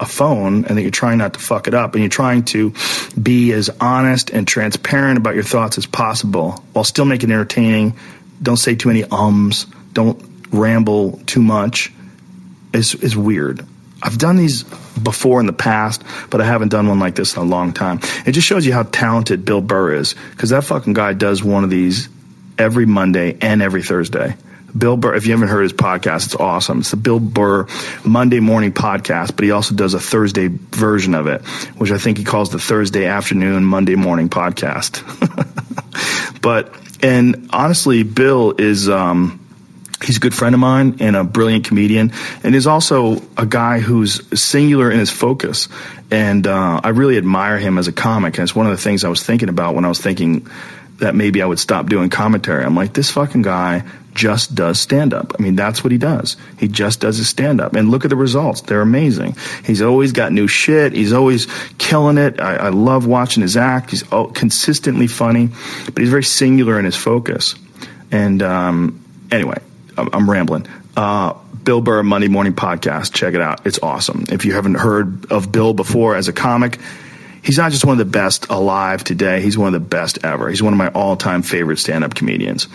a phone and that you're trying not to fuck it up and you're trying to be as honest and transparent about your thoughts as possible while still making it entertaining. Don't say too many ums. Don't ramble too much. Is is weird. I've done these before in the past, but I haven't done one like this in a long time. It just shows you how talented Bill Burr is, because that fucking guy does one of these every Monday and every Thursday. Bill Burr, if you haven't heard his podcast, it's awesome. It's the Bill Burr Monday morning podcast, but he also does a Thursday version of it, which I think he calls the Thursday afternoon Monday morning podcast. But, and honestly, Bill is, um, he's a good friend of mine and a brilliant comedian, and is also a guy who's singular in his focus. And uh, I really admire him as a comic. And it's one of the things I was thinking about when I was thinking that maybe I would stop doing commentary. I'm like, this fucking guy just does stand-up. I mean, that's what he does. He just does his stand-up. And look at the results. They're amazing. He's always got new shit. He's always killing it. I, I love watching his act. He's oh, consistently funny, but he's very singular in his focus. And um, anyway, I'm, I'm rambling. Uh, Bill Burr Monday Morning Podcast. Check it out. It's awesome. If you haven't heard of Bill before as a comic, he's not just one of the best alive today. He's one of the best ever. He's one of my all-time favorite stand-up comedians.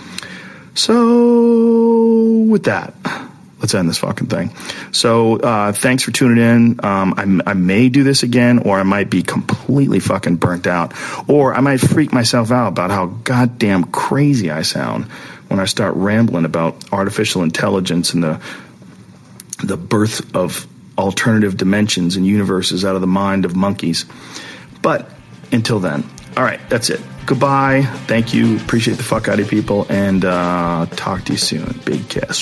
So with that, let's end this fucking thing. So uh, thanks for tuning in. Um, I, I may do this again, or I might be completely fucking burnt out, or I might freak myself out about how goddamn crazy I sound when I start rambling about artificial intelligence and the the birth of alternative dimensions and universes out of the mind of monkeys. But until then, all right, that's it. Goodbye. Thank you. Appreciate the fuck out of you people, and uh, talk to you soon. Big kiss.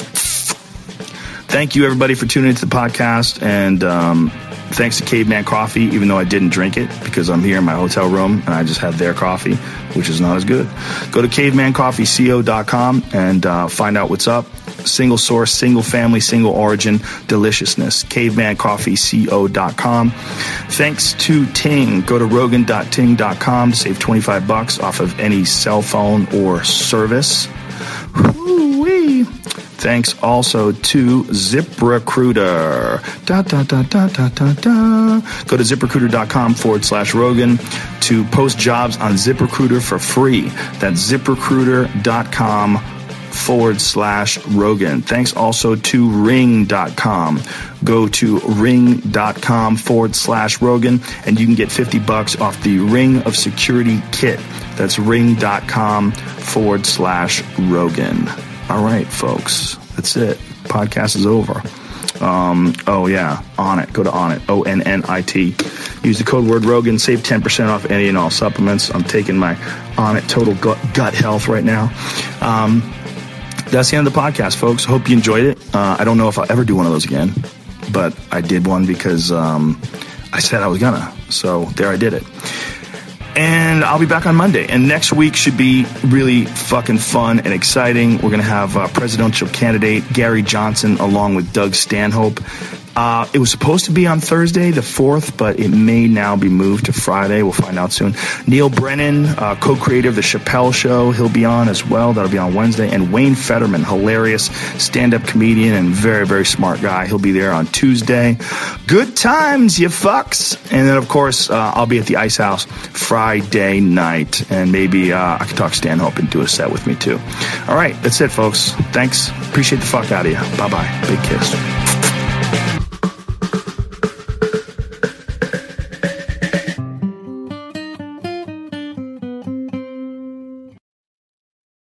Thank you, everybody, for tuning into the podcast, and um, thanks to Caveman Coffee, even though I didn't drink it because I'm here in my hotel room and I just had their coffee, which is not as good. Go to caveman coffee co dot com and uh, find out what's up. Single source, single family, single origin deliciousness. caveman coffee co dot com. Thanks to Ting. Go to rogan dot ting dot com to save twenty-five bucks off of any cell phone or service. Woo-wee. Thanks also to ZipRecruiter. Da, da, da, da, da, da, da. Go to ZipRecruiter.com forward slash Rogan to post jobs on ZipRecruiter for free. That's ZipRecruiter.com forward slash Rogan. Thanks also to ring dot com. Go to ring.com forward slash Rogan and you can get fifty bucks off the Ring of Security kit. That's ring.com forward slash Rogan. All right, folks, that's it. Podcast is over. Um, oh, yeah, Onnit. Go to Onnit, O N N I T. Use the code word Rogan. Save ten percent off any and all supplements. I'm taking my Onnit Total Gut, gut Health right now. Um, that's the end of the podcast, folks. Hope you enjoyed it. Uh, I don't know if I'll ever do one of those again, but I did one because um, I said I was gonna. So there I did it. And I'll be back on Monday. And next week should be really fucking fun and exciting. We're going to have uh, presidential candidate Gary Johnson along with Doug Stanhope. Uh, it was supposed to be on Thursday, the fourth, but it may now be moved to Friday. We'll find out soon. Neil Brennan, uh, co-creator of The Chappelle Show, he'll be on as well. That'll be on Wednesday. And Wayne Fetterman, hilarious stand-up comedian and very, very smart guy. He'll be there on Tuesday. Good times, you fucks. And then, of course, uh, I'll be at the Ice House Friday night. And maybe uh, I can talk Stanhope and do a set with me, too. All right, that's it, folks. Thanks. Appreciate the fuck out of you. Bye-bye. Big kiss.